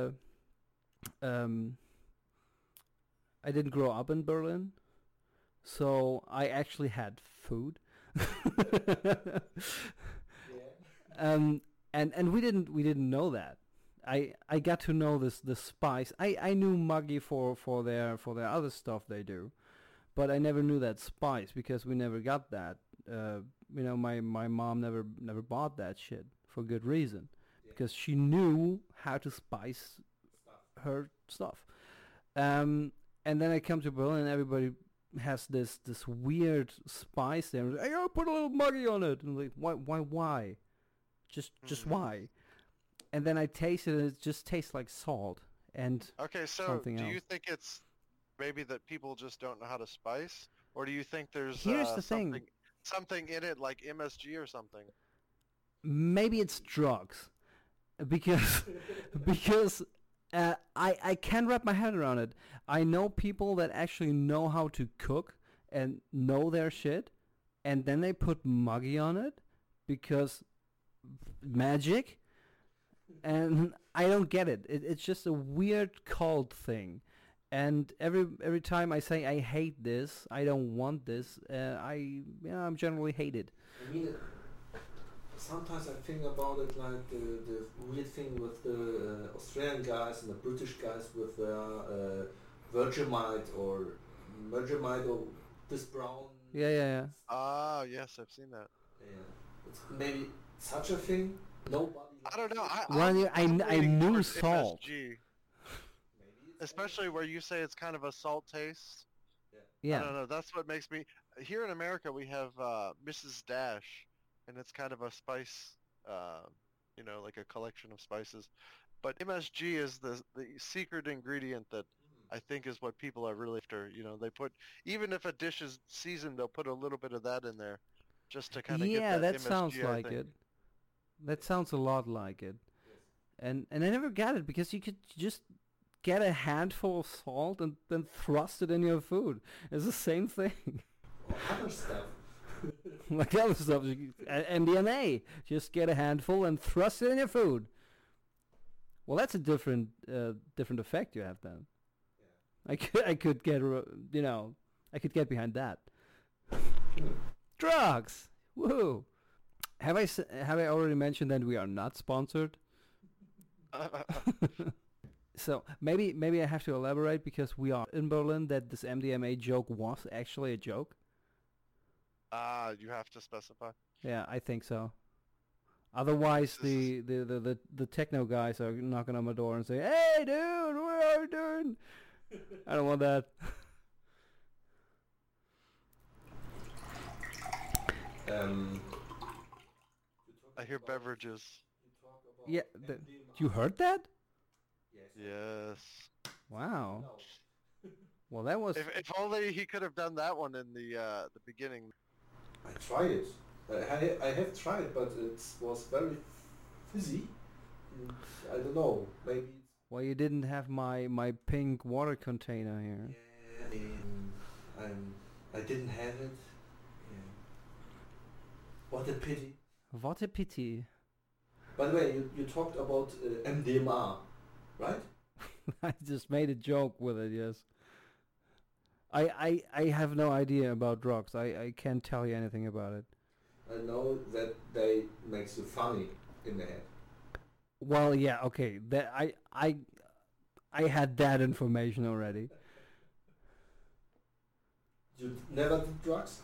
grow up in Berlin, so I actually had food. Yeah. And we didn't know that. I got to know this spice. I knew Muggy for their other stuff they do, but I never knew that spice because we never got that. My mom never bought that shit for good reason, because she knew how to spice her stuff. And then I come to Berlin and everybody has this weird spice there. Hey, I'll put a little Muggy on it. And I'm like, why? Just why? And then I taste it and it just tastes like salt and Okay, so something do else. you think it's maybe that people just don't know how to spice, or do you think there's Here's the thing. something in it like MSG or something? Maybe it's drugs, because because I can't wrap my head around it. I know people that actually know how to cook and know their shit, and then they put Muggy on it because magic, and I don't get it. It's just a weird cult thing. And every time I say I hate this, I don't want this, I'm generally hated. I mean, sometimes I think about it like the weird thing with the Australian guys and the British guys with their Vegemite or this brown. Yeah. Ah, yes, I've seen that. Yeah. It's maybe such a thing. Nobody. I don't know. Well, I leaning knew towards salt. MSG, Maybe it's especially where you say it's kind of a salt taste. I Yeah. don't know. That's what makes me. Here in America, we have Mrs. Dash, and it's kind of a spice, like a collection of spices. But MSG is the secret ingredient that I think is what people are really after. They put, even if a dish is seasoned, they'll put a little bit of that in there, just to kind of Yeah, get that that MSG, sounds I like think. it. That sounds a lot like it. And I never got it because you could just get a handful of salt and then thrust it in your food. It's the same thing. or other stuff. Like other stuff, MDMA. Just get a handful and thrust it in your food. Well, that's a different effect you have then. I could get I could get behind that. Drugs. Woohoo. Have I already mentioned that we are not sponsored? So maybe I have to elaborate because we are in Berlin that this MDMA joke was actually a joke. You have to specify. Yeah, I think so. Otherwise, This the techno guys are knocking on my door and say, "Hey, dude, what are you doing?" I don't want that. I hear beverages. You talk about Yeah, MDMA. you heard that? Yes. Yes. Wow. No. Well, that was. If only he could have done that one in the beginning. I tried it. I have tried, but it was very fizzy. And I don't know. Maybe it's Well, you didn't have my pink water container here. yeah. I didn't have it. Yeah. What a pity. What a pity. By the way, you talked about MDMA, right? I just made a joke with it. Yes. I have no idea about drugs. I can't tell you anything about it. I know that they makes you funny in the head. Well, yeah, okay. That I had that information already. You never did drugs?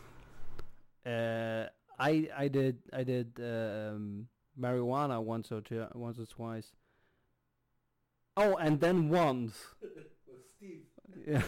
I did marijuana once or twice. Oh, and then once. With Steve. Yeah.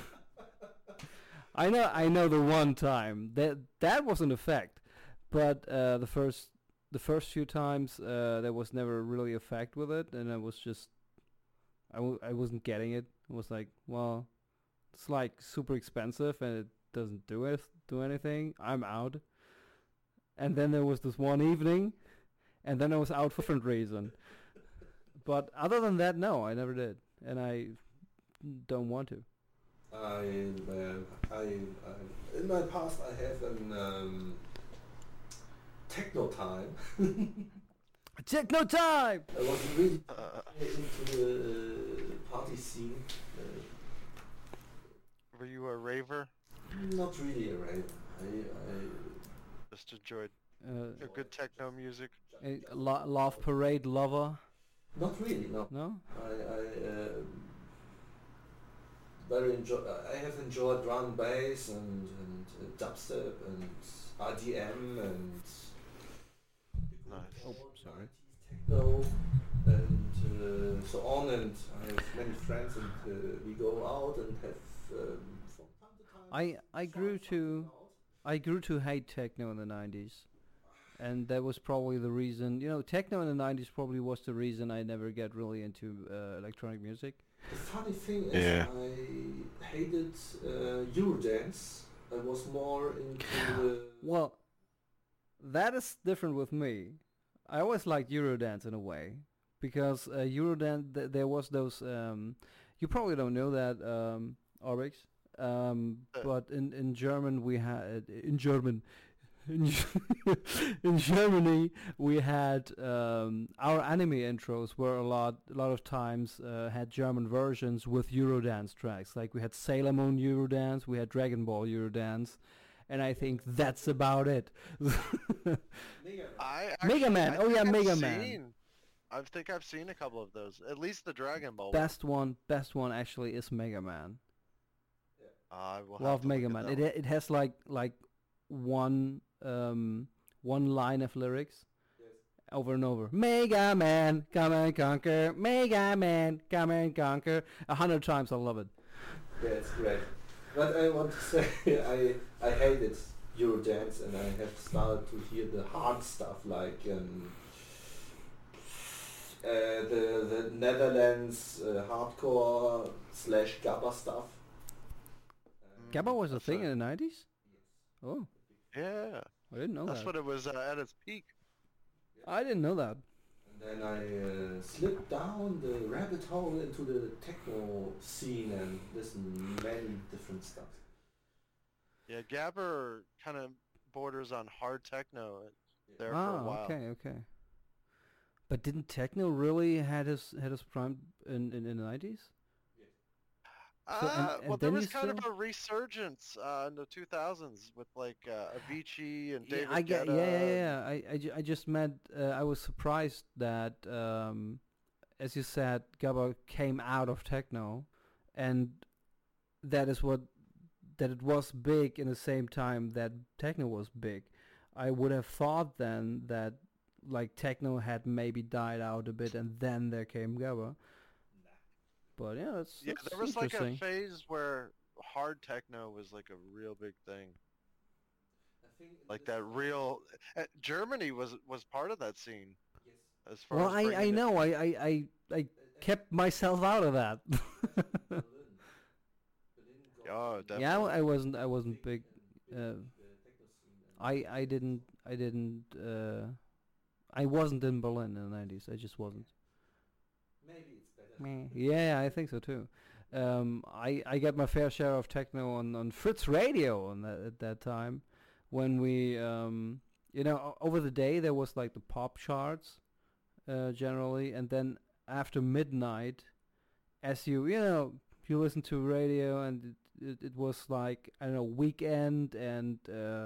I know the one time that was an effect, but the first few times there was never really effect with it, and I was just I wasn't getting it. It was like, well, it's like super expensive and it doesn't do anything. I'm out. And then there was this one evening, and then I was out for a different reason. But other than that, no, I never did, and I don't want to. I in my past I have an techno time. Techno time! I was really into the party scene. Were you a raver? Not really a rave. I Just enjoyed A good techno music. Love Parade lover? not really. No. No? I very enjoy. I have enjoyed drum and bass and dubstep and RDM and Nice. Oh, sorry. techno and so on. And I have many friends, and we go out and have from time to time. I grew to hate techno in the 90s. And that was probably the reason, techno in the 90s probably was the reason I never get really into electronic music. The funny thing is, Yeah. I hated Eurodance. I was more into the. Well, that is different with me. I always liked Eurodance in a way. Because Eurodance, there was those, you probably don't know that, Oryx. But in German we had, in Germany we had our anime intros were a lot of times had German versions with Eurodance tracks. Like we had Sailor Moon Eurodance, we had Dragon Ball Eurodance, and I think that's about it. Mega Man. Oh yeah, Mega Man. I think I've seen a couple of those. At least the Dragon Ball. Best one actually is Mega Man. I will have Love to Mega look Man. at that It has like one line of lyrics over and over. Mega Man, come and conquer. Mega Man, come and conquer. 100 times. I love it. Yeah, it's great. But I want to say I hated Eurodance, and I have started to hear the hard stuff like the Netherlands hardcore / Gabba stuff. Gabba was a That's thing a- in the 90s? Oh, Yeah, I didn't know that's that. what it was at its peak. I didn't know that. And then I slipped down the rabbit hole into the techno scene and listen many different stuff. Yeah, Gabber kind of borders on hard techno there for a Ah, while. okay. But didn't techno really had his prime in the 90s? So, and Well, there then was you kind of still- a resurgence in the 2000s with like Avicii and Yeah, David I get. Guetta. Yeah. I just meant I was surprised that, as you said, Gabba came out of techno, and that it was big in the same time that techno was big. I would have thought then that like techno had maybe died out a bit, and then there came Gabba. But yeah, that's there was like a interesting. phase where hard techno was like a real big thing. I think Like that real Germany was part of that scene. Yes. As far Well, as I bringing it- know. I kept myself out of that. Berlin. Oh, definitely. Yeah, I wasn't big. The techno scene. I didn't. I wasn't in Berlin in the 90s. I just wasn't. Maybe it's better. Meh. Yeah, I think so too. I got my fair share of techno on Fritz Radio at that time, when we over the day there was like the pop charts, generally, and then after midnight, as you listen to radio, and it was like, I don't know, weekend and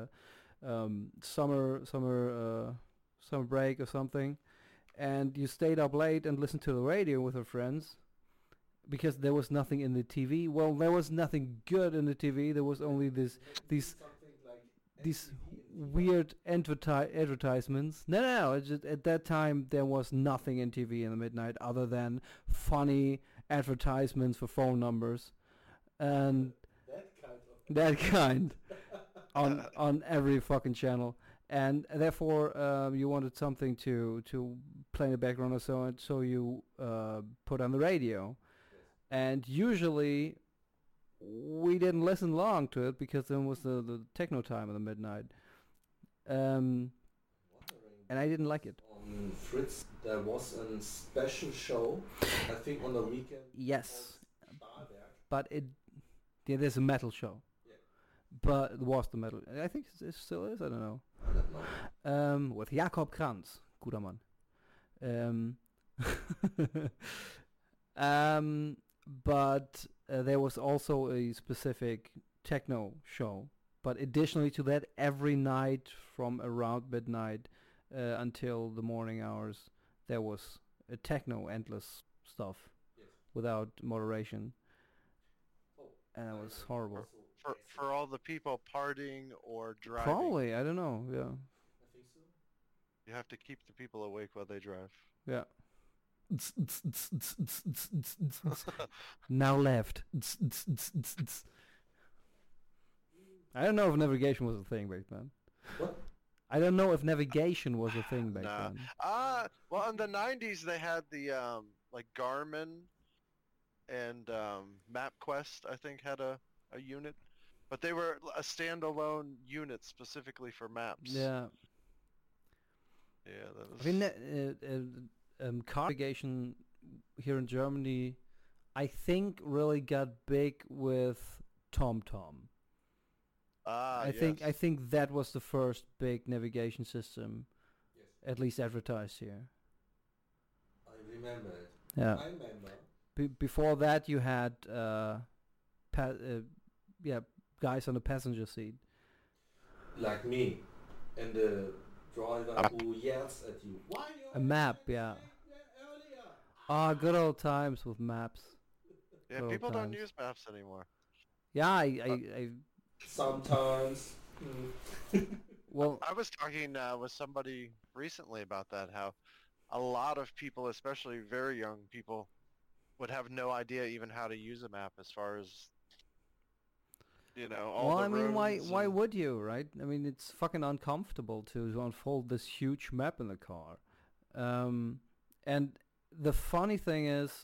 summer break or something, and you stayed up late and listened to the radio with your friends. because there was nothing in the TV. Well, there was nothing good in the TV. There was only these Something like these MTV. weird advertisements. No. It's just, at that time there was nothing in TV in the midnight other than funny advertisements for phone numbers, and That kind of. that kind on every fucking channel. And therefore, you wanted something to play in the background or so, and so you put on the radio. And usually, we didn't listen long to it because then was the techno time of the midnight. Wondering And I didn't like it. on Fritz there was a special show, I think on the weekend. Yes, called Stahlwerk. but there's a metal show. Yeah. But it was the metal. I think it still is. I don't know. I don't know. With Jakob Kranz, guter Mann. But there was also a specific techno show. But additionally to that, every night from around midnight until the morning hours, there was a techno endless stuff Yes. without moderation, Oh, and it I was know. horrible. Also, For all the people partying or driving, Probably, I don't know. Yeah, I think so. you have to keep the people awake while they drive. yeah. Now left. I don't know if navigation was a thing back then. What? I don't know if navigation was a thing back Nah. then. Well, in the 90s they had the like Garmin and MapQuest, I think, had a unit, but they were a standalone unit specifically for maps. Yeah. Yeah, that was. I mean, car navigation here in Germany, I think, really got big with TomTom. I yes. think that was the first big navigation system, Yes. at least advertised here. I remember it. Yeah. I remember. Before that, you had guys on the passenger seat. Like me. And the driver who yells at you. Why you A map, yeah. earlier? Ah, good old times with maps. Yeah, Good people don't times. use maps anymore. Yeah, I Sometimes. well, I was talking with somebody recently about that, how a lot of people, especially very young people, would have no idea even how to use a map as far as, all well, the I mean, why roads would you, right? I mean, it's fucking uncomfortable to unfold this huge map in the car. And the funny thing is,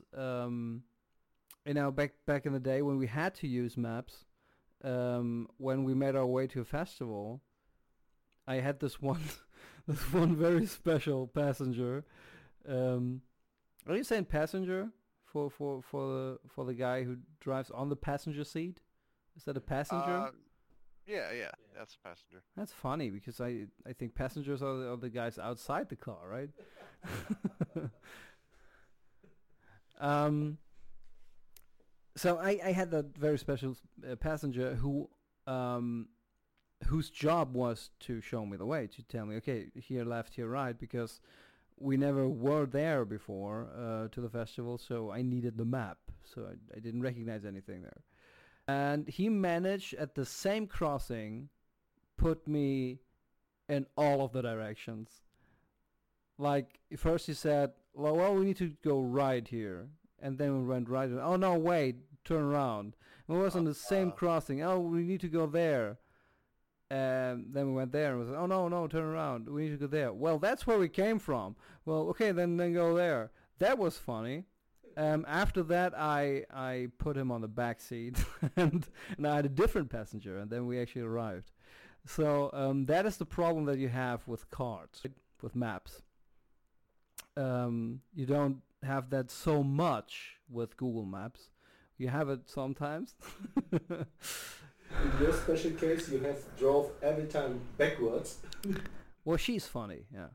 back in the day when we had to use maps, when we made our way to a festival, I had this one very special passenger. Are you saying passenger for the guy who drives on the passenger seat? Is that a passenger? Yeah, that's a passenger. That's funny because I think passengers are the guys outside the car, right? So I had that very special passenger who whose job was to show me the way, to tell me, okay, here left, here right, because we never were there before to the festival, so I needed the map, so I didn't recognize anything there. And he managed at the same crossing put me in all of the directions. Like, first he said, well, we need to go right here. And then we went right. Oh, no, wait, turn around. And we was on the same crossing. Oh, we need to go there. And then we went there and we said, oh, no, turn around. We need to go there. Well, that's where we came from. Well, okay, then go there. That was funny. After that, I put him on the back seat, and I had a different passenger, and then we actually arrived. So that is the problem that you have with cards, with maps. You don't have that so much with Google Maps. You have it sometimes. In your special case, you have drove every time backwards. Well, she's funny, yeah.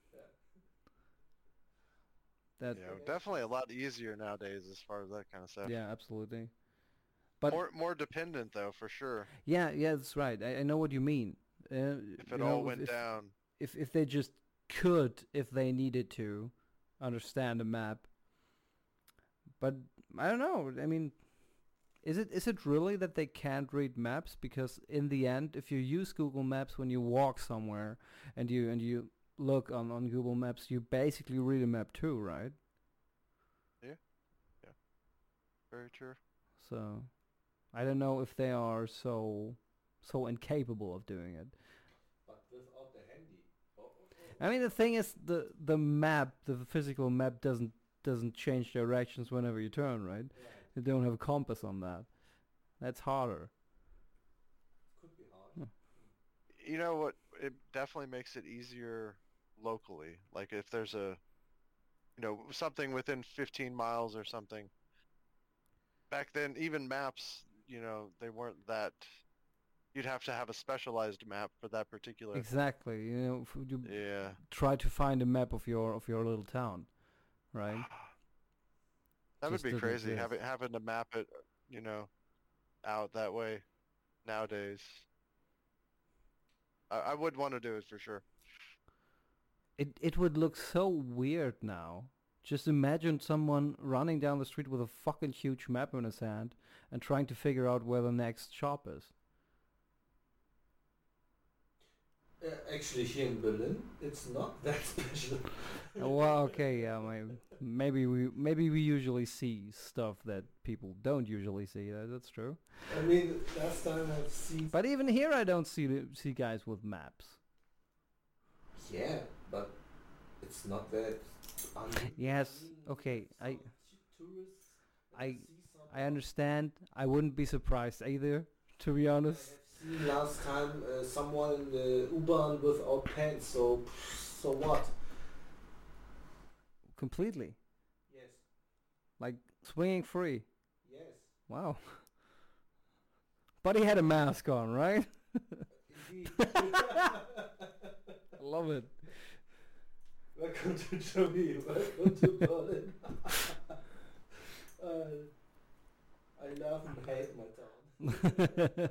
That Definitely a lot easier nowadays as far as that kind of stuff. yeah, absolutely. But more dependent though, for sure. yeah, that's right. I know what you mean. If it all went down. If they just could, if they needed to, understand a map. But I don't know. I mean, is it really that they can't read maps? Because in the end, if you use Google Maps when you walk somewhere and you look on Google Maps, you basically read a map too, right? Yeah. Very true. So I don't know if they are so incapable of doing it. But without the handy. I mean, the thing is, the map, the physical map, doesn't change directions whenever you turn, right? Right. You don't have a compass on that. That's harder. Could be hard. You know what? It definitely makes it easier locally. Like if there's something within 15 miles or something. Back then, even maps, they weren't that. You'd have to have a specialized map for that particular. Exactly. You Yeah. try to find a map of your little town, right? That would Just be doesn't crazy exist. having to map it, out that way nowadays. I would want to do it for sure. It would look so weird now. Just imagine someone running down the street with a fucking huge map in his hand and trying to figure out where the next shop is. Actually, here in Berlin, it's not that special. Well, okay, yeah, maybe we usually see stuff that people don't usually see. That's true. I mean, last time I've seen. But even here, I don't see guys with maps. Yeah, but it's not that. Yes, okay, Tourists. I understand. I wouldn't be surprised either, to be I honest. have seen last time someone in the U-Bahn without pants. So what? Completely, Yes. like swinging free. Yes. Wow. But he had a mask on, right? Indeed. I love it. Welcome to Germany. Welcome to Berlin. I love and hate my town.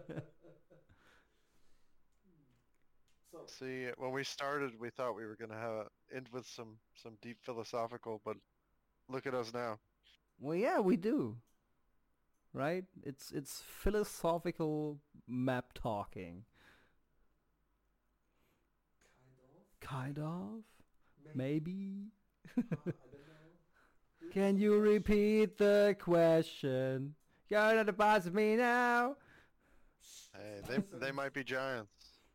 So See, when we started, we thought we were gonna end with some deep philosophical, but look at us now. Well, yeah, we do. Right? It's philosophical map talking. kind of. Kind of. Maybe. Maybe. I don't know. Can you repeat the question? You're not the boss of me now. Hey, they might be giants.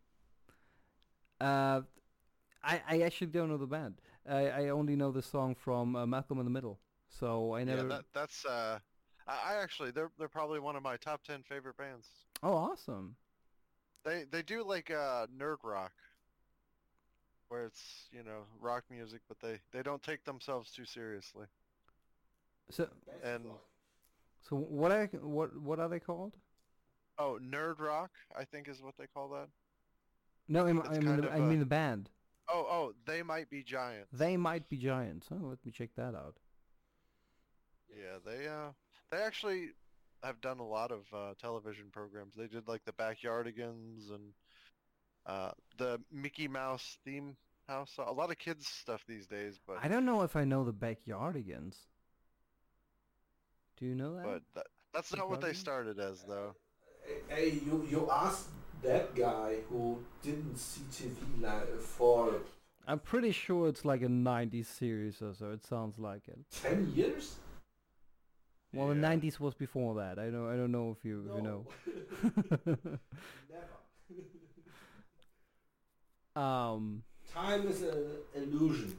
I actually don't know the band. I only know the song from Malcolm in the Middle. So I never. Yeah, that's I actually they're probably one of my top 10 favorite bands. Oh, awesome. They do like nerd rock, where it's rock music, but they don't take themselves too seriously. So Best And rock. so what are they called? oh, nerd rock, I think is what they call that. No, It's kind of I mean the band. Oh, they might be giants. They might be giants. Oh, let me check that out. Yeah, they actually have done a lot of television programs. They did like the Backyardigans and the Mickey Mouse theme house. A lot of kids stuff these days, but I don't know if I know the Backyardigans. Do you know that? that's not what they Backyardigans? started as though. Hey, you asked that guy who didn't see TV for I'm pretty sure it's like a 90s series or so. It sounds like it. 10 years? Well, the Yeah. 90s was before that. I don't know if you know. Never. Time is an illusion.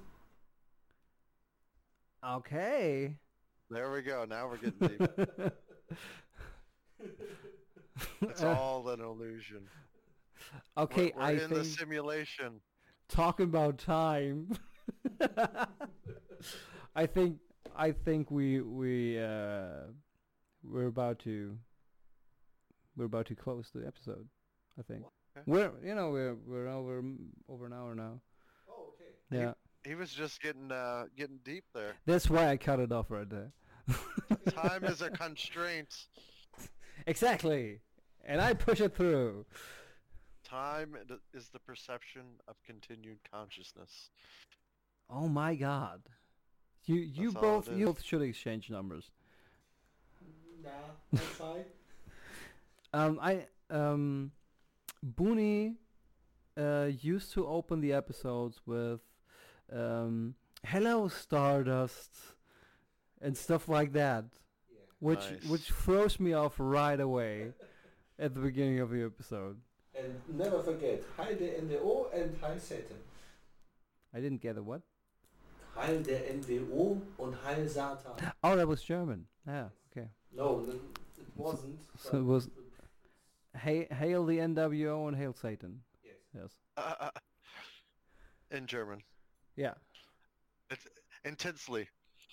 Okay. There we go. Now we're getting deep. It's all an illusion. Okay, We're I in the think simulation. talking about time. I think we're about to close the episode. I think Okay. we're over an hour now. Oh, okay. Yeah, He was just getting deep there. that's why I cut it off right there. Time is a constraint. Exactly, and I push it through. Time is the perception of continued consciousness. Oh my God, you That's all both it you is. both should exchange numbers. Nah, that's fine. Booney used to open the episodes with "Hello Stardust" and stuff like that, Yeah. which Nice. throws me off right away at the beginning of the episode. And never forget, Heil der NWO and Heil Satan. I didn't get a what? Heil der NWO und Heil Satan. Oh, that was German. Yeah, okay. No, it wasn't. So it was Hail the NWO and Hail Satan. Yes. Yes. In German. Yeah. It's intensely.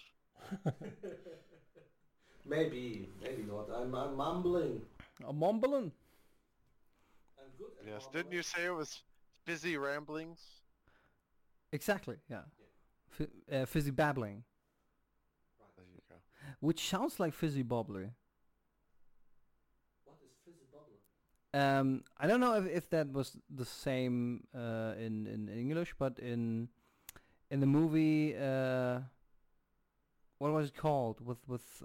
Maybe not. I'm mumbling. A mumbling. I'm good at Yes. mumbling. Didn't you say it was busy ramblings? Exactly. Yeah. Fizzy babbling, There you go. which sounds like fizzy bubbly. What is fizzy bubbler? I don't know if that was the same in English, but in the movie, what was it called with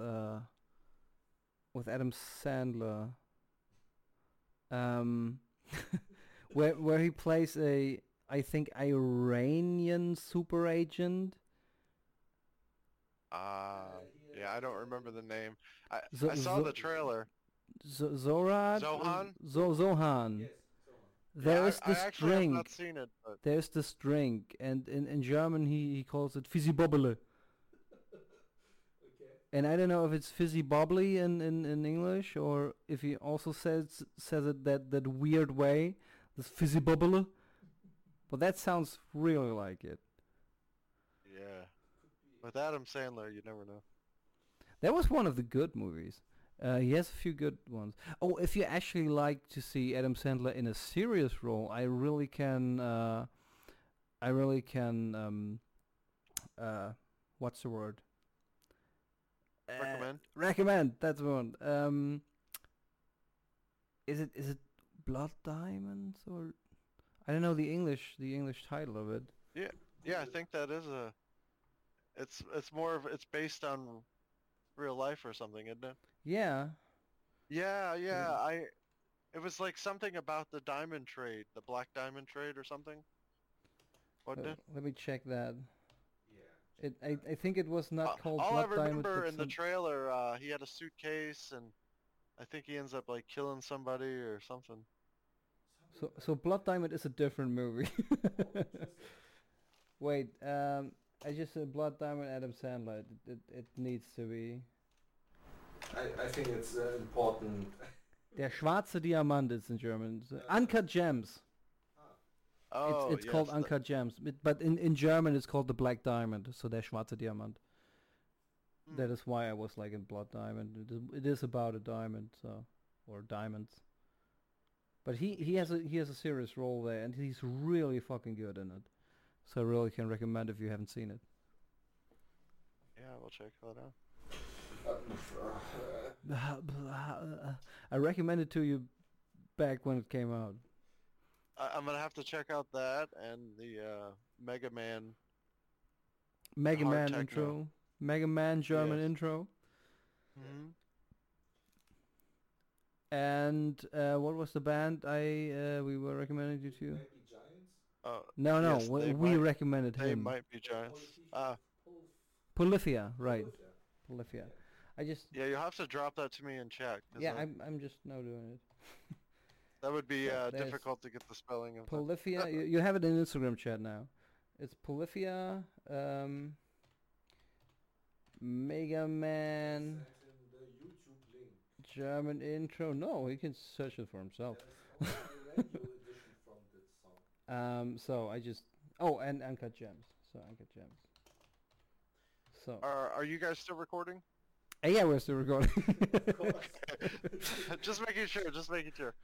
Adam Sandler? Where he plays a, I think, Iranian super agent. Yeah, I don't remember the name. I saw Zo- the trailer. Zorad? Zohan? Zohan. Yes. There is I this actually have drink. not seen it, but There's this drink, and in German he calls it fizzy bubbly. Okay. And I don't know if it's fizzy bubbly in English, or if he also says it that weird way, this fizzy bubbly. But that sounds really like it. yeah. With Adam Sandler, you never know. That was one of the good movies. He has a few good ones. Oh, if you actually like to see Adam Sandler in a serious role, I really can. What's the word? Recommend? Recommend. That's the one. Is it Blood Diamonds, or I don't know the English title of it. Yeah, I think that is a. It's more of it's based on real life or something, isn't it? Yeah. Yeah. Yeah. It was like something about the diamond trade, the black diamond trade or something. Wasn't it? Let me check that. Yeah. I think it was not called All Blood I remember Diamond. in the trailer, he had a suitcase, and I think he ends up like killing somebody or something. So Blood Diamond is a different movie. Wait, I just said Blood Diamond, Adam Sandler. It needs to be. I think it's important. Der schwarze Diamant is in German. Uncut Gems. Oh, It's called yes, Uncut Gems. But in German it's called the Black Diamond. So Der schwarze Diamant. That is why I was like in Blood Diamond. It is about a diamond, so, or diamonds. But he has a serious role there, and he's really fucking good in it. So I really can recommend if you haven't seen it. Yeah, we'll check that out. I recommended to you back when it came out. I'm gonna have to check out that and the Mega Man. Mega Hard Man techno. intro. Mega Man German Yes. intro. Hmm. And what was the band we were recommending you to? Maybe Giants? Oh, No, yes, we they recommended they him. might be giants. Polyphia, right. Polyphia. I just Yeah, you'll have to drop that to me in chat. 'Cause yeah, I'm just now doing it. that would be Yeah, there's difficult to get the spelling of that. Polyphia. you have it in Instagram chat now. It's Polyphia. Mega Man The YouTube link. German intro. No, he can search it for himself. There is also a radio edition from that song. So I just and Uncut Gems. So Uncut Gems. So Are you guys still recording? yeah, we're still recording. Of course. Just making sure. Just making sure.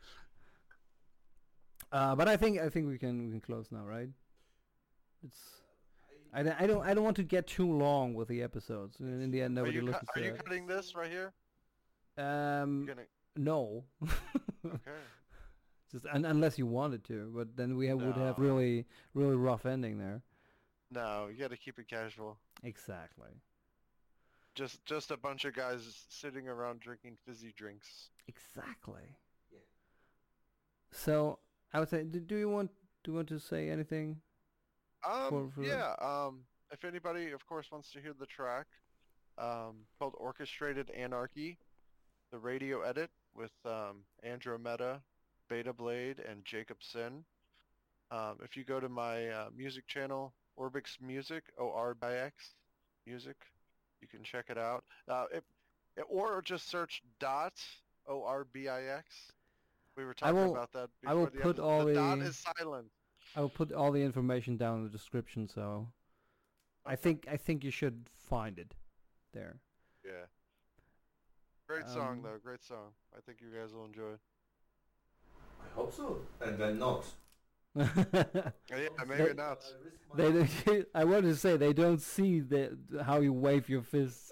But I think we can close now, right? It's I don't want to get too long with the episodes. In the end, Are nobody you listens are to you it. cutting this right here? You're gonna. No. Okay. Just unless you wanted to, but then we would have No. really rough ending there. No, you got to keep it casual. Exactly. Just a bunch of guys sitting around drinking fizzy drinks. Exactly. Yeah. So I would say, do you want to say anything? For Yeah. If anybody, of course, wants to hear the track, called Orchestrated Anarchy, the radio edit with Andromeda, Beta Blade, and Jacob Sin. If you go to my music channel, Orbix Music, ORBIX Music, you can check it out. Or just search .ORBIX. We were talking about that before. I will the put episode. all the the dot is silent. I will put all the information down in the description. So I think you should find it there. Yeah. Great song though. Great song. I think you guys will enjoy it. I hope so. And then not. Yeah, maybe not. I wanted to say they don't see how you wave your fists.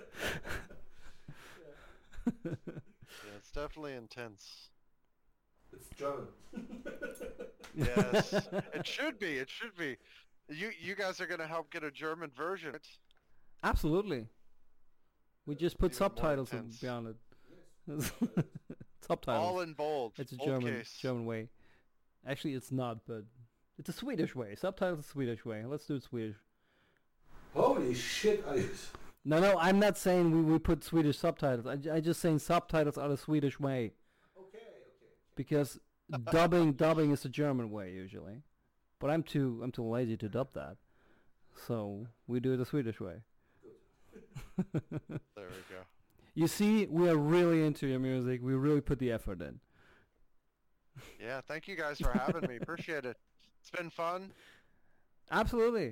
Yeah, it's definitely intense. It's German. Yes, it should be. It should be. You guys are gonna help get a German version. Right? Absolutely. We just put Even more subtitles intense. beyond it. Yes. Subtitles. All in bold. It's a bold case. German way. Actually, it's not, but it's a Swedish way. Subtitles the Swedish way. Let's do it Swedish. Holy shit! No, I'm not saying we put Swedish subtitles. I just saying subtitles are the Swedish way. Okay. Because dubbing is the German way usually. But I'm too lazy to dub that. So we do it the Swedish way. There we go. You see, we are really into your music. We really put the effort in. Yeah, thank you guys for having me. Appreciate it. It's been fun. Absolutely.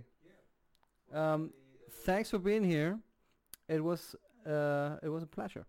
Thanks for being here. It was a pleasure.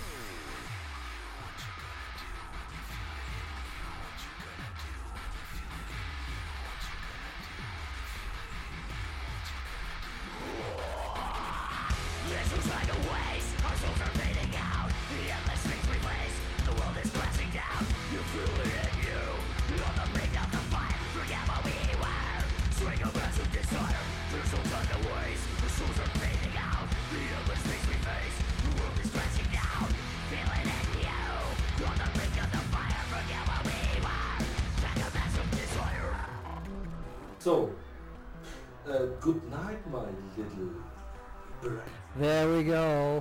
So, good night, my little brat. There we go.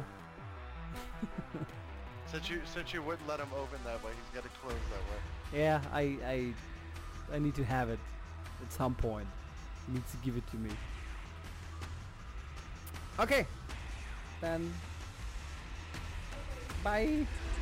Since you wouldn't let him open that way, he's got to close that way. Yeah, I need to have it at some point. He needs to give it to me. Okay. Then bye.